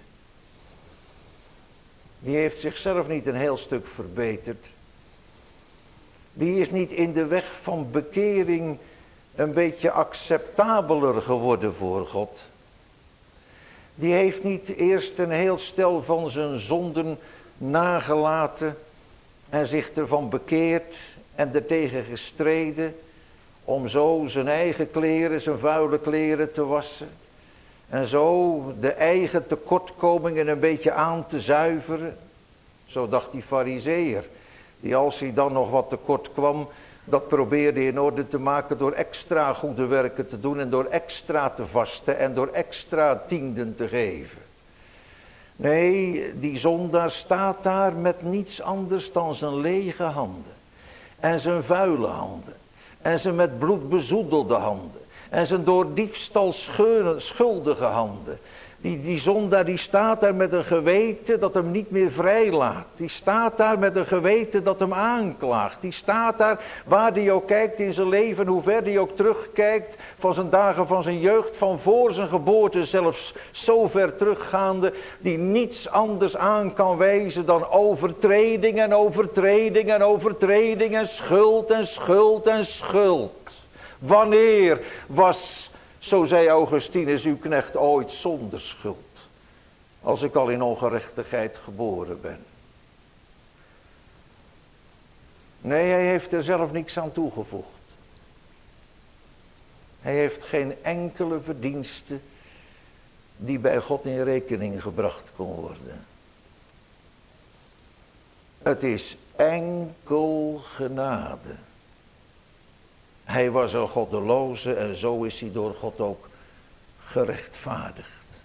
Die heeft zichzelf niet een heel stuk verbeterd. Die is niet in de weg van bekering een beetje acceptabeler geworden voor God. Die heeft niet eerst een heel stel van zijn zonden nagelaten en zich ervan bekeerd en ertegen gestreden om zo zijn eigen kleren, zijn vuile kleren te wassen. En zo de eigen tekortkomingen een beetje aan te zuiveren. Zo dacht die farizeeër, die als hij dan nog wat tekort kwam, dat probeerde in orde te maken door extra goede werken te doen en door extra te vasten en door extra tienden te geven. Nee, die zondaar staat daar met niets anders dan zijn lege handen. En zijn vuile handen. En zijn met bloed bezoedelde handen. En zijn door diefstal schuldige handen. Die zondaar die staat daar met een geweten dat hem niet meer vrijlaat. Die staat daar met een geweten dat hem aanklaagt. Die staat daar waar hij ook kijkt in zijn leven, hoe ver hij ook terugkijkt. Van zijn dagen van zijn jeugd, van voor zijn geboorte zelfs zo ver teruggaande. Die niets anders aan kan wijzen dan overtreding en overtreding en overtreding en schuld en schuld en schuld. Wanneer was, zo zei Augustinus, uw knecht ooit zonder schuld? Als ik al in ongerechtigheid geboren ben. Nee, hij heeft er zelf niks aan toegevoegd. Hij heeft geen enkele verdienste die bij God in rekening gebracht kon worden. Het is enkel genade. Hij was een goddeloze en zo is hij door God ook gerechtvaardigd.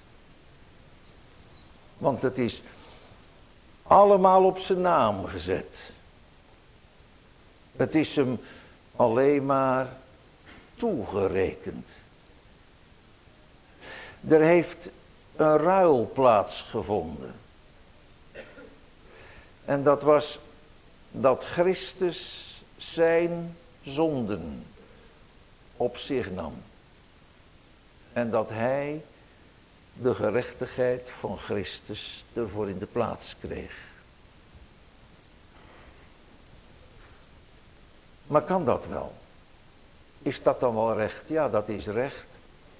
Want het is allemaal op zijn naam gezet. Het is hem alleen maar toegerekend. Er heeft een ruil plaatsgevonden. En dat was dat Christus zijn zonden op zich nam. En dat hij de gerechtigheid van Christus ervoor in de plaats kreeg. Maar kan dat wel? Is dat dan wel recht? Ja, dat is recht.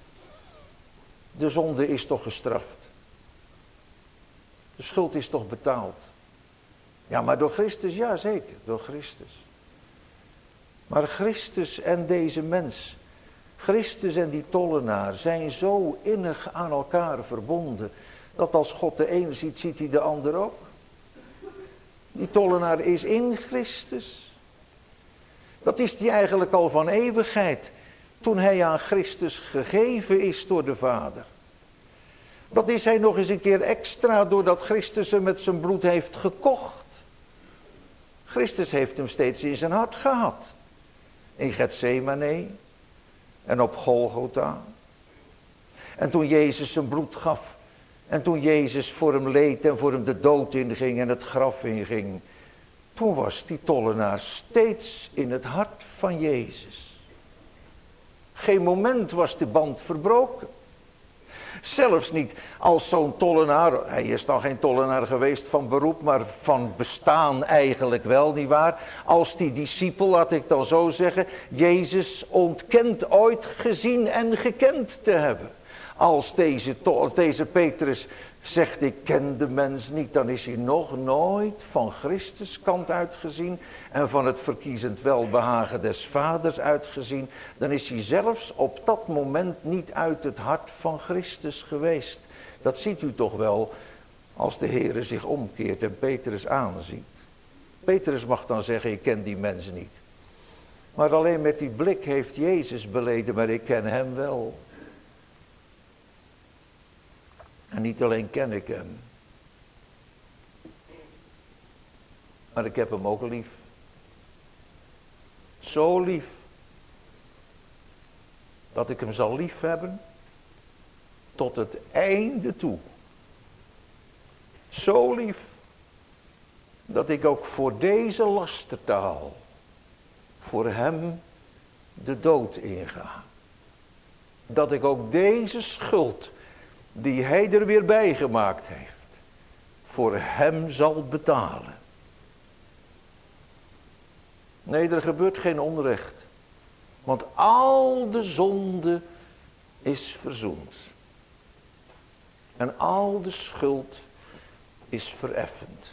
De zonde is toch gestraft. De schuld is toch betaald. Ja, maar door Christus, ja zeker, door Christus. Maar Christus en deze mens, Christus en die tollenaar zijn zo innig aan elkaar verbonden, dat als God de een ziet, ziet hij de ander ook. Die tollenaar is in Christus. Dat is die eigenlijk al van eeuwigheid, toen hij aan Christus gegeven is door de Vader. Dat is hij nog eens een keer extra, doordat Christus hem met zijn bloed heeft gekocht. Christus heeft hem steeds in zijn hart gehad. In Gethsemane en op Golgotha. En toen Jezus zijn bloed gaf. En toen Jezus voor hem leed en voor hem de dood inging en het graf inging. Toen was die tollenaar steeds in het hart van Jezus. Geen moment was de band verbroken. Zelfs niet als zo'n tollenaar, hij is dan geen tollenaar geweest van beroep, maar van bestaan eigenlijk wel, nietwaar? Als die discipel, laat ik dan zo zeggen, Jezus ontkent ooit gezien en gekend te hebben. Als deze Petrus zegt, ik ken de mens niet, dan is hij nog nooit van Christus kant uitgezien en van het verkiezend welbehagen des Vaders uitgezien. Dan is hij zelfs op dat moment niet uit het hart van Christus geweest. Dat ziet u toch wel als de Heere zich omkeert en Petrus aanziet. Petrus mag dan zeggen, ik ken die mens niet. Maar alleen met die blik heeft Jezus beleden, maar ik ken hem wel. En niet alleen ken ik hem, maar ik heb hem ook lief. Zo lief, dat ik hem zal lief hebben tot het einde toe. Zo lief, dat ik ook voor deze lastertaal, voor hem de dood inga. Dat ik ook deze schuld, die hij er weer bij gemaakt heeft, voor hem zal betalen. Nee, er gebeurt geen onrecht. Want al de zonde is verzoend. En al de schuld is vereffend.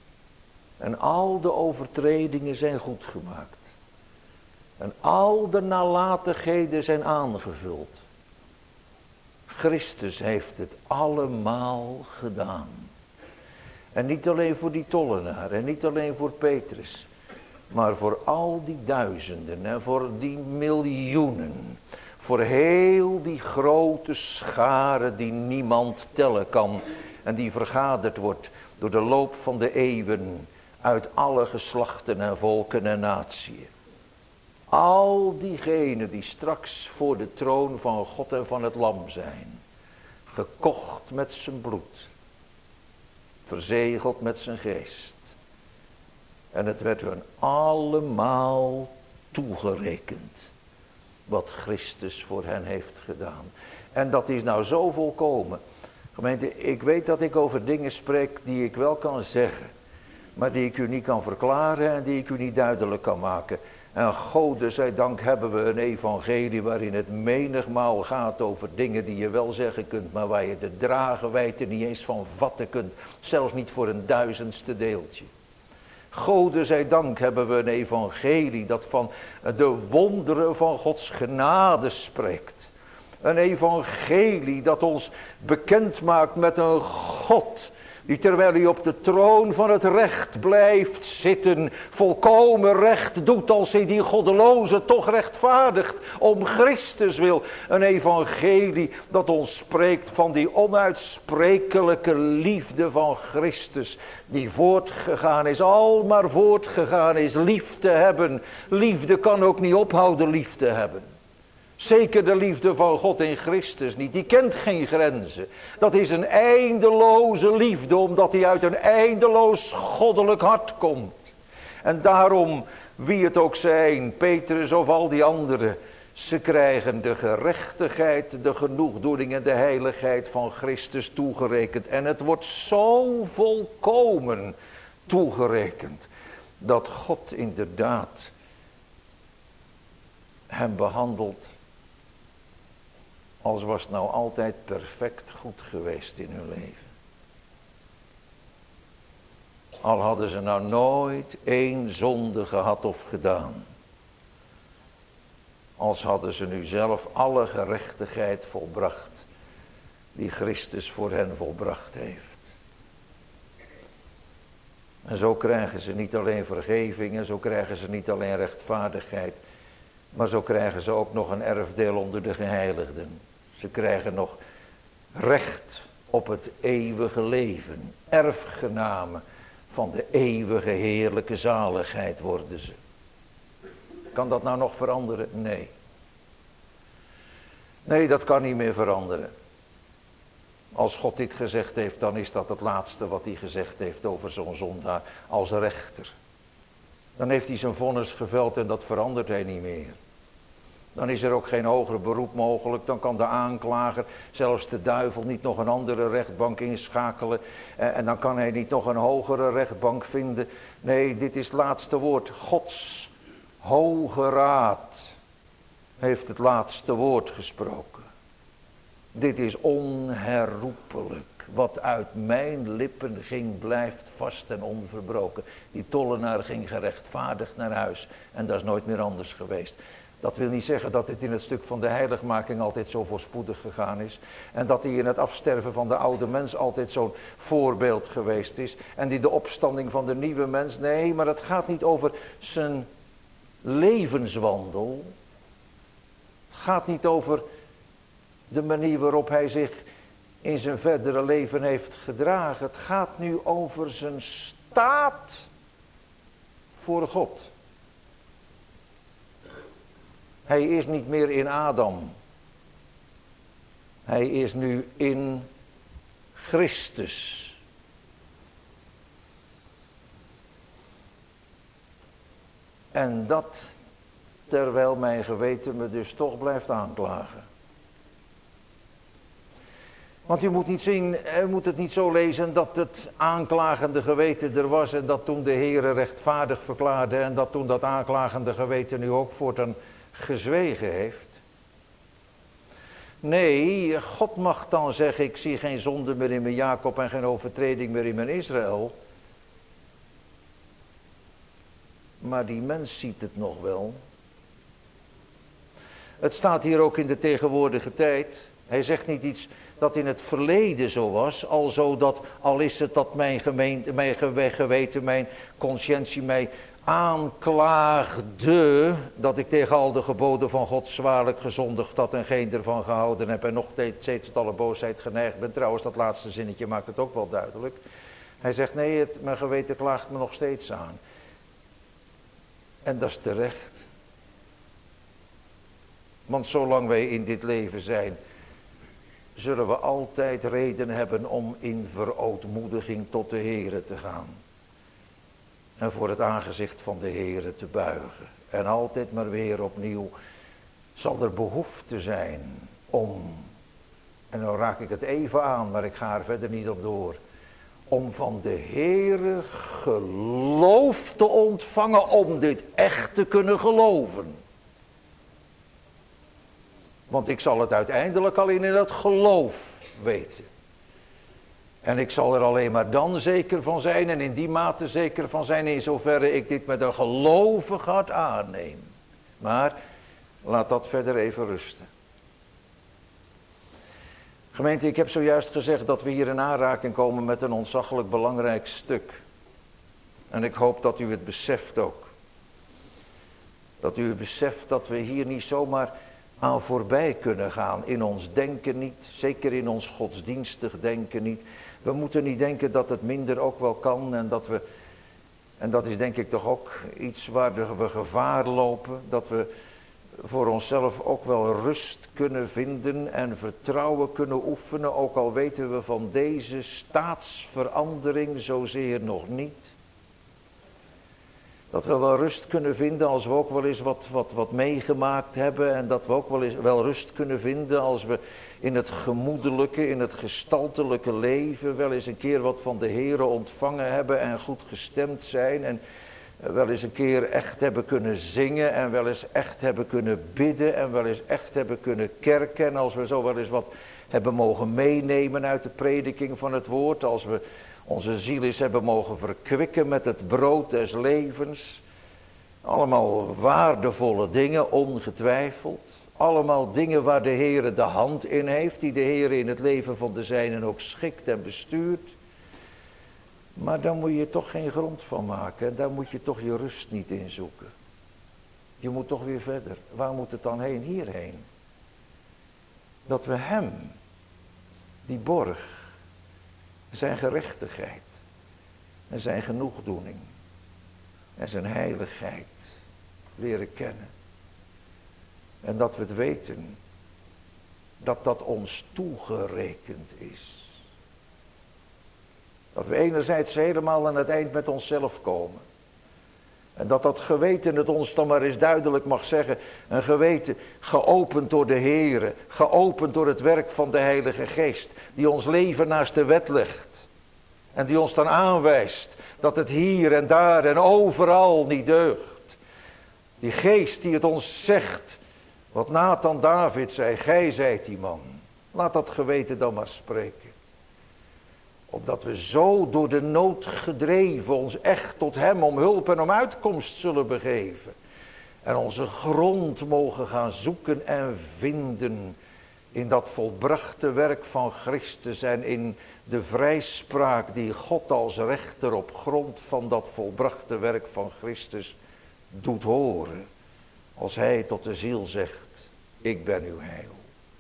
En al de overtredingen zijn goedgemaakt. En al de nalatigheden zijn aangevuld. Christus heeft het allemaal gedaan. En niet alleen voor die tollenaar en niet alleen voor Petrus. Maar voor al die duizenden en voor die miljoenen. Voor heel die grote schare die niemand tellen kan. En die vergaderd wordt door de loop van de eeuwen. Uit alle geslachten en volken en natieën. Al diegenen die straks voor de troon van God en van het Lam zijn. Gekocht met zijn bloed. Verzegeld met zijn geest. En het werd hun allemaal toegerekend. Wat Christus voor hen heeft gedaan. En dat is nou zo volkomen. Gemeente, ik weet dat ik over dingen spreek die ik wel kan zeggen. Maar die ik u niet kan verklaren en die ik u niet duidelijk kan maken. En Gode zij dank hebben we een evangelie waarin het menigmaal gaat over dingen die je wel zeggen kunt. Maar waar je de dragenwijdte niet eens van vatten kunt. Zelfs niet voor een 1000ste deeltje. Gode zij dank hebben we een evangelie dat van de wonderen van Gods genade spreekt. Een evangelie dat ons bekend maakt met een God die terwijl hij op de troon van het recht blijft zitten, volkomen recht doet als hij die goddeloze toch rechtvaardigt om Christus wil. Een evangelie dat ons spreekt van die onuitsprekelijke liefde van Christus. Die voortgegaan is, al maar voortgegaan is lief te hebben. Liefde kan ook niet ophouden lief te hebben. Zeker de liefde van God in Christus niet. Die kent geen grenzen. Dat is een eindeloze liefde. Omdat die uit een eindeloos goddelijk hart komt. En daarom, wie het ook zijn, Petrus of al die anderen. Ze krijgen de gerechtigheid, de genoegdoening en de heiligheid van Christus toegerekend. En het wordt zo volkomen toegerekend. Dat God inderdaad hem behandelt. Als was het nou altijd perfect goed geweest in hun leven. Al hadden ze nou nooit één zonde gehad of gedaan. Als hadden ze nu zelf alle gerechtigheid volbracht. Die Christus voor hen volbracht heeft. En zo krijgen ze niet alleen vergeving. En zo krijgen ze niet alleen rechtvaardigheid. Maar zo krijgen ze ook nog een erfdeel onder de geheiligden. Ze krijgen nog recht op het eeuwige leven. Erfgenamen van de eeuwige heerlijke zaligheid worden ze. Kan dat nou nog veranderen? Nee. Nee, dat kan niet meer veranderen. Als God dit gezegd heeft, dan is dat het laatste wat hij gezegd heeft over zo'n zondaar als rechter. Dan heeft hij zijn vonnis geveld en dat verandert hij niet meer. Dan is er ook geen hoger beroep mogelijk. Dan kan de aanklager, zelfs de duivel, niet nog een andere rechtbank inschakelen. En dan kan hij niet nog een hogere rechtbank vinden. Nee, dit is het laatste woord. Gods Hoge Raad heeft het laatste woord gesproken. Dit is onherroepelijk. Wat uit mijn lippen ging, blijft vast en onverbroken. Die tollenaar ging gerechtvaardigd naar huis. En dat is nooit meer anders geweest. Dat wil niet zeggen dat het in het stuk van de heiligmaking altijd zo voorspoedig gegaan is. En dat hij in het afsterven van de oude mens altijd zo'n voorbeeld geweest is. En die de opstanding van de nieuwe mens. Nee, maar het gaat niet over zijn levenswandel. Het gaat niet over de manier waarop hij zich in zijn verdere leven heeft gedragen. Het gaat nu over zijn staat voor God. Hij is niet meer in Adam. Hij is nu in Christus. En dat terwijl mijn geweten me dus toch blijft aanklagen. Want u moet niet zien, u moet het niet zo lezen dat het aanklagende geweten er was en dat toen de Heere rechtvaardig verklaarde en dat toen dat aanklagende geweten nu ook voortaan gezwegen heeft. Nee, God mag dan zeggen, ik zie geen zonde meer in mijn Jacob en geen overtreding meer in mijn Israël. Maar die mens ziet het nog wel. Het staat hier ook in de tegenwoordige tijd. Hij zegt niet iets dat in het verleden zo was. Al is het dat mijn geweten, mijn conscientie mij aanklaagde. Dat ik tegen al de geboden van God zwaarlijk gezondigd had en geen ervan gehouden heb. En nog steeds tot alle boosheid geneigd ben. Trouwens, dat laatste zinnetje maakt het ook wel duidelijk. Hij zegt, nee, mijn geweten klaagt me nog steeds aan. En dat is terecht. Want zolang wij in dit leven zijn, zullen we altijd reden hebben om in verootmoediging tot de Heere te gaan. En voor het aangezicht van de Heere te buigen. En altijd maar weer opnieuw zal er behoefte zijn om, en dan raak ik het even aan, maar ik ga er verder niet op door, om van de Heere geloof te ontvangen, om dit echt te kunnen geloven. Want ik zal het uiteindelijk alleen in het geloof weten. En ik zal er alleen maar dan zeker van zijn en in die mate zeker van zijn in zoverre ik dit met een gelovig hart aanneem. Maar laat dat verder even rusten. Gemeente, ik heb zojuist gezegd dat we hier in aanraking komen met een ontzaglijk belangrijk stuk. En ik hoop dat u het beseft ook. Dat u beseft dat we hier niet zomaar aan voorbij kunnen gaan. In ons denken niet, zeker in ons godsdienstig denken niet. We moeten niet denken dat het minder ook wel kan en dat is denk ik toch ook iets waar we gevaar lopen. Dat we voor onszelf ook wel rust kunnen vinden en vertrouwen kunnen oefenen. Ook al weten we van deze staatsverandering zozeer nog niet. Dat we wel rust kunnen vinden als we ook wel eens wat meegemaakt hebben. En dat we ook wel rust kunnen vinden als we in het gemoedelijke, in het gestaltelijke leven wel eens een keer wat van de Heere ontvangen hebben en goed gestemd zijn. En wel eens een keer echt hebben kunnen zingen en wel eens echt hebben kunnen bidden en wel eens echt hebben kunnen kerken. En als we zo wel eens wat hebben mogen meenemen uit de prediking van het woord, als we onze ziel eens hebben mogen verkwikken met het brood des levens. Allemaal waardevolle dingen, ongetwijfeld. Allemaal dingen waar de Heere de hand in heeft, die de Heere in het leven van de zijnen ook schikt en bestuurt. Maar daar moet je toch geen grond van maken en daar moet je toch je rust niet in zoeken. Je moet toch weer verder. Waar moet het dan heen? Hierheen. Dat we hem, die borg, zijn gerechtigheid en zijn genoegdoening en zijn heiligheid leren kennen. En dat we het weten dat dat ons toegerekend is. Dat we enerzijds helemaal aan het eind met onszelf komen. En dat geweten het ons dan maar eens duidelijk mag zeggen. Een geweten geopend door de Heere. Geopend door het werk van de Heilige Geest. Die ons leven naast de wet legt. En die ons dan aanwijst dat het hier en daar en overal niet deugt. Die geest die het ons zegt. Wat Nathan David zei. Gij zijt die man. Laat dat geweten dan maar spreken. Opdat we zo door de nood gedreven ons echt tot hem om hulp en om uitkomst zullen begeven. En onze grond mogen gaan zoeken en vinden in dat volbrachte werk van Christus. En in de vrijspraak die God als rechter op grond van dat volbrachte werk van Christus doet horen. Als hij tot de ziel zegt, ik ben uw heil.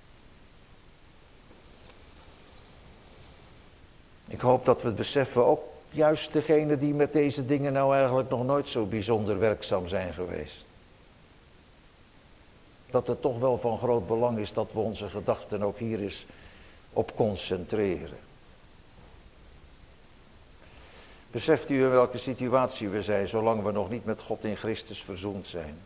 Ik hoop dat we het beseffen, ook juist degenen die met deze dingen nou eigenlijk nog nooit zo bijzonder werkzaam zijn geweest. Dat het toch wel van groot belang is dat we onze gedachten ook hier eens op concentreren. Beseft u in welke situatie we zijn, zolang we nog niet met God in Christus verzoend zijn?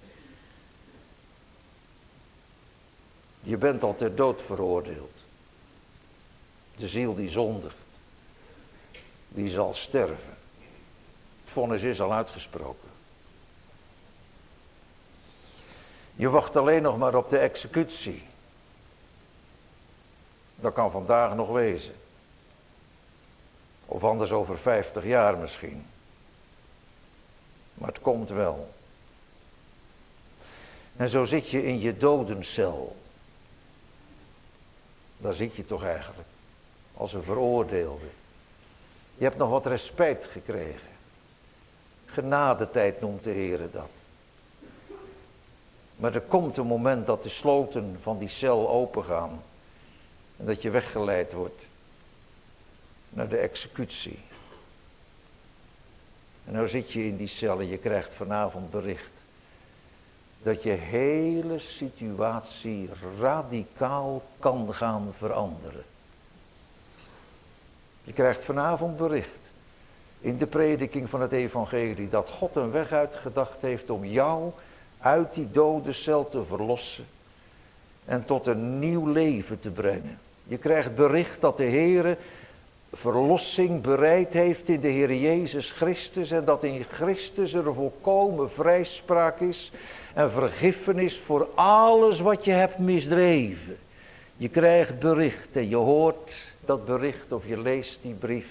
Je bent al ter dood veroordeeld. De ziel die zondigt, die zal sterven. Het vonnis is al uitgesproken. Je wacht alleen nog maar op de executie. Dat kan vandaag nog wezen. Of anders over 50 jaar misschien. Maar het komt wel. En zo zit je in je dodencel. Daar zit je toch eigenlijk. Als een veroordeelde. Je hebt nog wat respijt gekregen. Genadetijd noemt de Heer dat. Maar er komt een moment dat de sloten van die cel opengaan. En dat je weggeleid wordt. Naar de executie. En nou zit je in die cel en je krijgt vanavond bericht. Dat je hele situatie radicaal kan gaan veranderen. Je krijgt vanavond bericht. In de prediking van het evangelie. Dat God een weg uitgedacht heeft om jou uit die dode cel te verlossen. En tot een nieuw leven te brengen. Je krijgt bericht dat de Heere verlossing bereid heeft in de Heer Jezus Christus. En dat in Christus er volkomen vrijspraak is. En vergiffenis voor alles wat je hebt misdreven. Je krijgt bericht en je hoort dat bericht of je leest die brief.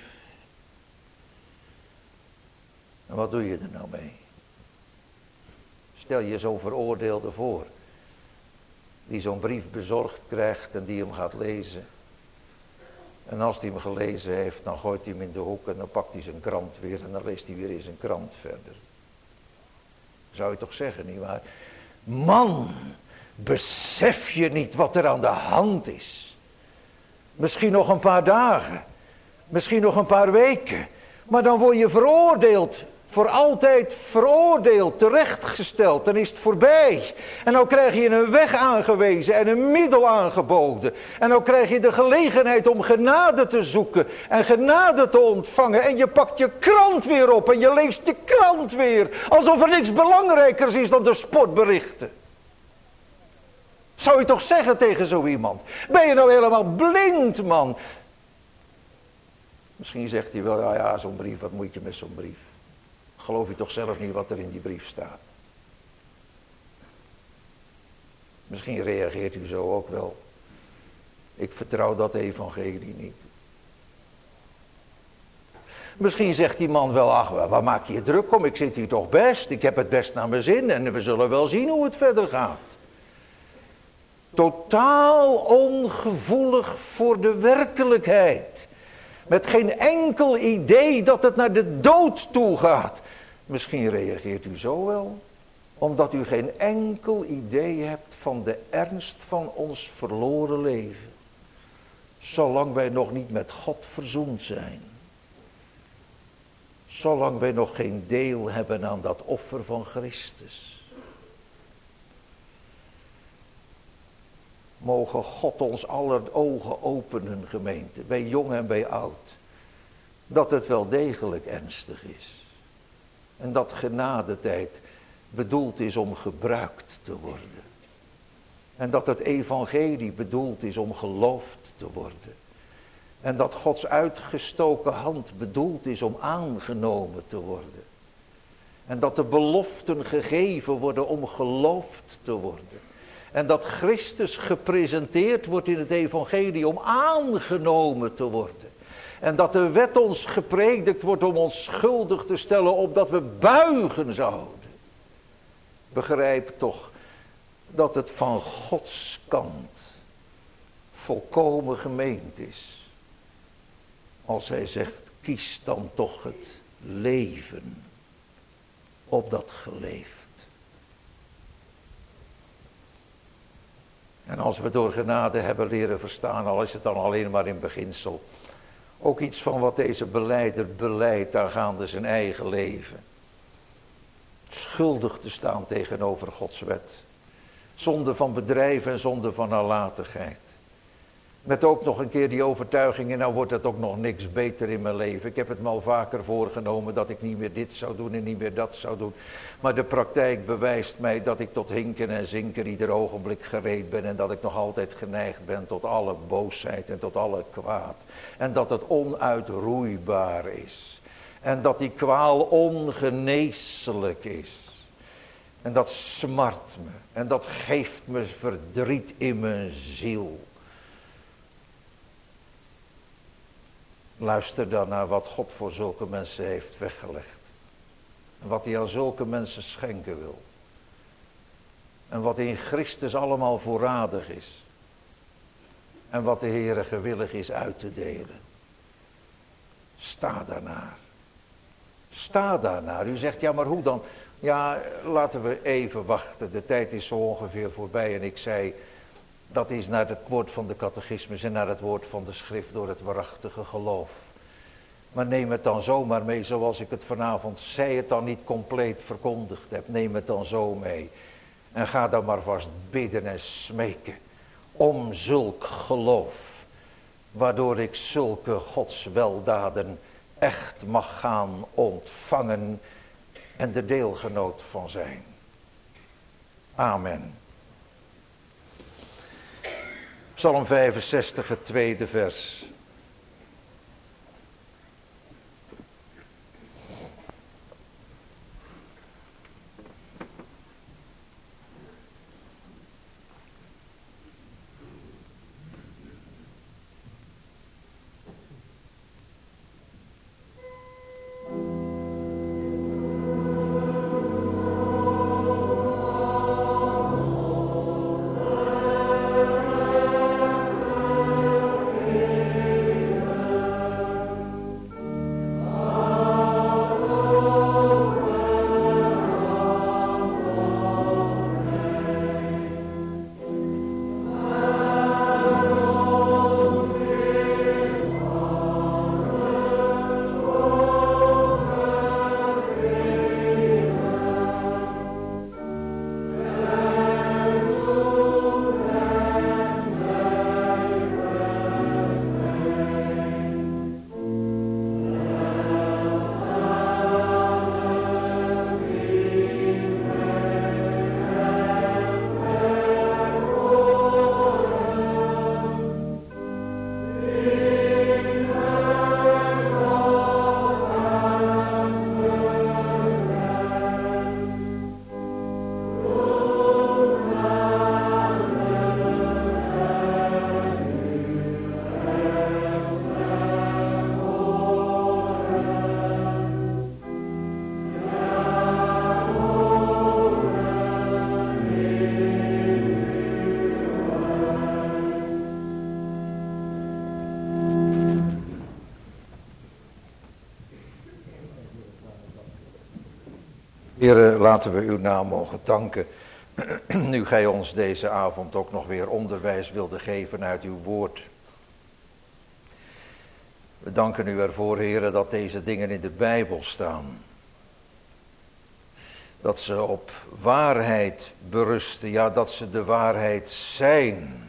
En wat doe je er nou mee? Stel je zo'n veroordeelde voor. Die zo'n brief bezorgd krijgt en die hem gaat lezen. En als hij hem gelezen heeft, dan gooit hij hem in de hoek en dan pakt hij zijn krant weer en dan leest hij weer in zijn krant verder. Zou je toch zeggen, nietwaar? Man, besef je niet wat er aan de hand is? Misschien nog een paar dagen, misschien nog een paar weken, maar dan word je veroordeeld. Voor altijd veroordeeld, terechtgesteld, dan is het voorbij. En dan krijg je een weg aangewezen en een middel aangeboden. En dan krijg je de gelegenheid om genade te zoeken en genade te ontvangen. En je pakt je krant weer op en je leest je krant weer. Alsof er niks belangrijkers is dan de sportberichten. Zou je toch zeggen tegen zo iemand? Ben je nou helemaal blind, man? Misschien zegt hij wel, ja, zo'n brief, wat moet je met zo'n brief? Geloof je toch zelf niet wat er in die brief staat? Misschien reageert u zo ook wel. Ik vertrouw dat evangelie niet. Misschien zegt die man wel, ach, waar maak je je druk om? Ik zit hier toch best, ik heb het best naar mijn zin en we zullen wel zien hoe het verder gaat. Totaal ongevoelig voor de werkelijkheid. Met geen enkel idee dat het naar de dood toe gaat. Misschien reageert u zo wel. Omdat u geen enkel idee hebt van de ernst van ons verloren leven. Zolang wij nog niet met God verzoend zijn. Zolang wij nog geen deel hebben aan dat offer van Christus. Mogen God ons aller ogen openen, gemeente, bij jong en bij oud. Dat het wel degelijk ernstig is. En dat genadetijd bedoeld is om gebruikt te worden. En dat het evangelie bedoeld is om geloofd te worden. En dat Gods uitgestoken hand bedoeld is om aangenomen te worden. En dat de beloften gegeven worden om geloofd te worden. En dat Christus gepresenteerd wordt in het evangelie om aangenomen te worden. En dat de wet ons gepredikt wordt om ons schuldig te stellen opdat we buigen zouden. Begrijp toch dat het van Gods kant volkomen gemeend is. Als hij zegt, kies dan toch het leven opdat geleefd. En als we door genade hebben leren verstaan, al is het dan alleen maar in beginsel. Ook iets van wat deze belijder beleidt aangaande zijn eigen leven. Schuldig te staan tegenover Gods wet. Zonde van bedrijf en zonde van nalatigheid. Met ook nog een keer die overtuiging, en nou wordt het ook nog niks beter in mijn leven. Ik heb het me al vaker voorgenomen dat ik niet meer dit zou doen en niet meer dat zou doen. Maar de praktijk bewijst mij dat ik tot hinken en zinken ieder ogenblik gereed ben. En dat ik nog altijd geneigd ben tot alle boosheid en tot alle kwaad. En dat het onuitroeibaar is. En dat die kwaal ongeneeslijk is. En dat smart me. En dat geeft me verdriet in mijn ziel. Luister dan naar wat God voor zulke mensen heeft weggelegd. En wat hij aan zulke mensen schenken wil. En wat in Christus allemaal voorradig is. En wat de Heere gewillig is uit te delen. Sta daarnaar. Sta daarnaar. U zegt, ja maar hoe dan? Ja, laten we even wachten. De tijd is zo ongeveer voorbij. En ik zei, dat is naar het woord van de catechismus en naar het woord van de schrift door het waarachtige geloof. Maar neem het dan zomaar mee zoals ik het vanavond zei, het dan niet compleet verkondigd heb. Neem het dan zo mee. En ga dan maar vast bidden en smeken om zulk geloof. Waardoor ik zulke Gods weldaden echt mag gaan ontvangen en de deelgenoot van zijn. Amen. Psalm 65, het tweede vers. Heere, laten we uw naam mogen danken, nu gij ons deze avond ook nog weer onderwijs wilde geven uit uw woord. We danken u ervoor, Heere, dat deze dingen in de Bijbel staan. Dat ze op waarheid berusten, ja, dat ze de waarheid zijn.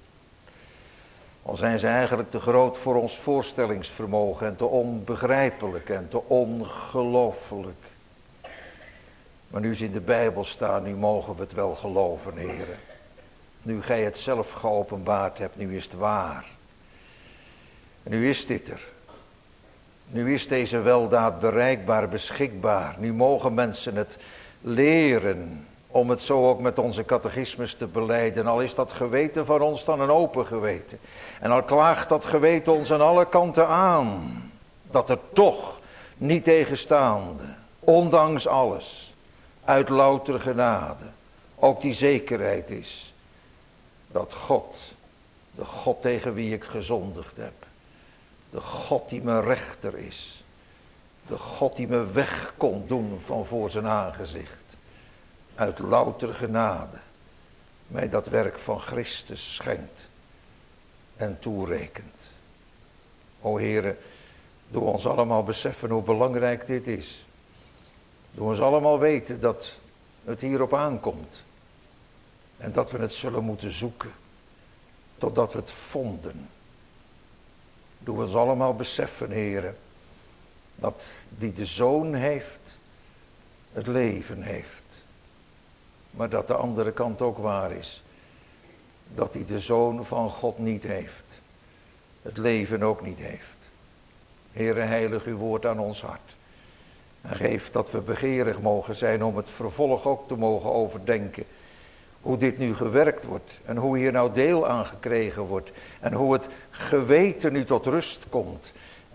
Al zijn ze eigenlijk te groot voor ons voorstellingsvermogen en te onbegrijpelijk en te ongelooflijk. Maar nu ze in de Bijbel staan, nu mogen we het wel geloven, Heere. Nu gij het zelf geopenbaard hebt, nu is het waar. En nu is dit er. Nu is deze weldaad bereikbaar, beschikbaar. Nu mogen mensen het leren om het zo ook met onze catechismus te belijden. Al is dat geweten van ons dan een open geweten. En al klaagt dat geweten ons aan alle kanten aan. Dat er toch, niet tegenstaande, ondanks alles, uit louter genade, ook die zekerheid is. Dat God, de God tegen wie ik gezondigd heb. De God die mijn rechter is. De God die me weg kon doen van voor zijn aangezicht. Uit louter genade mij dat werk van Christus schenkt en toerekent. O Heere, doe ons allemaal beseffen hoe belangrijk dit is. Doe ons allemaal weten dat het hierop aankomt. En dat we het zullen moeten zoeken. Totdat we het vonden. Doe ons allemaal beseffen, Heere. Dat die de Zoon heeft, het leven heeft. Maar dat de andere kant ook waar is. Dat die de Zoon van God niet heeft. Het leven ook niet heeft. Heere, heilig uw woord aan ons hart. En geef dat we begeerig mogen zijn om het vervolg ook te mogen overdenken. Hoe dit nu gewerkt wordt. En hoe hier nou deel aan gekregen wordt. En hoe het geweten nu tot rust komt.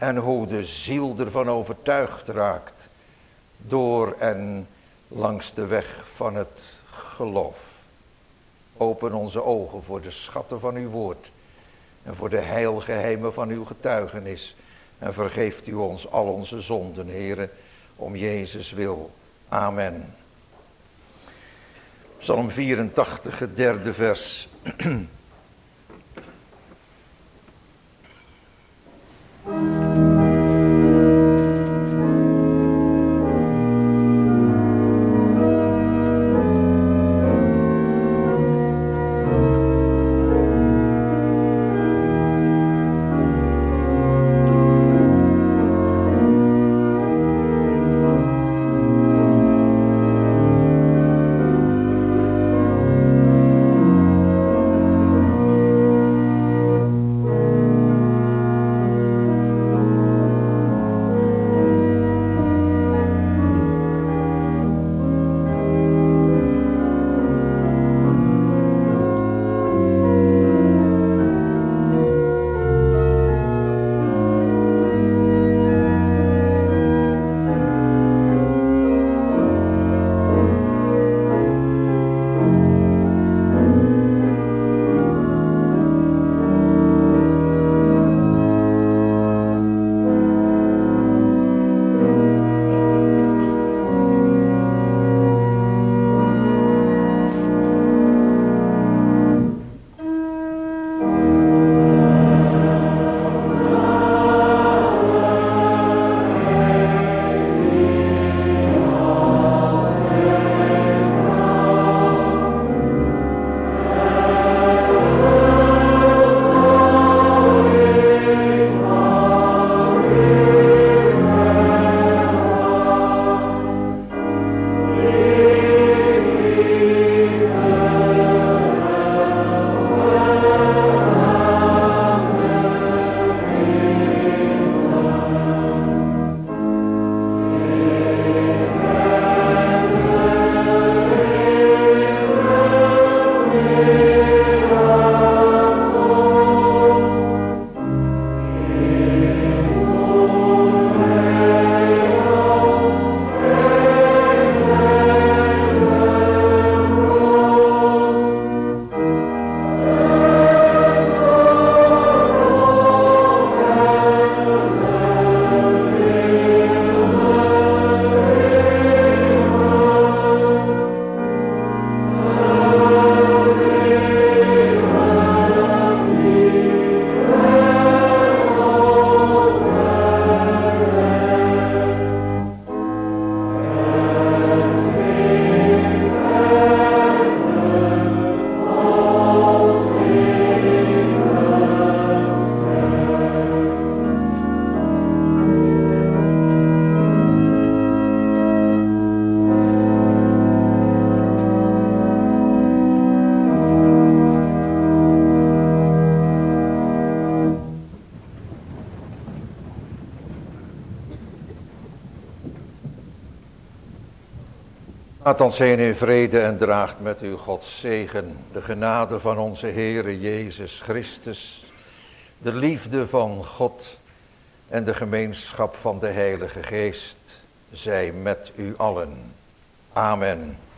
En hoe de ziel ervan overtuigd raakt door en langs de weg van het geloof. Open onze ogen voor de schatten van uw woord en voor de heilgeheimen van uw getuigenis. En vergeeft u ons al onze zonden, Heere, om Jezus wil. Amen. Psalm 84, het derde vers. Gaat ons heen in vrede en draagt met u Gods zegen, de genade van onze Heere Jezus Christus, de liefde van God en de gemeenschap van de Heilige Geest zij met u allen. Amen.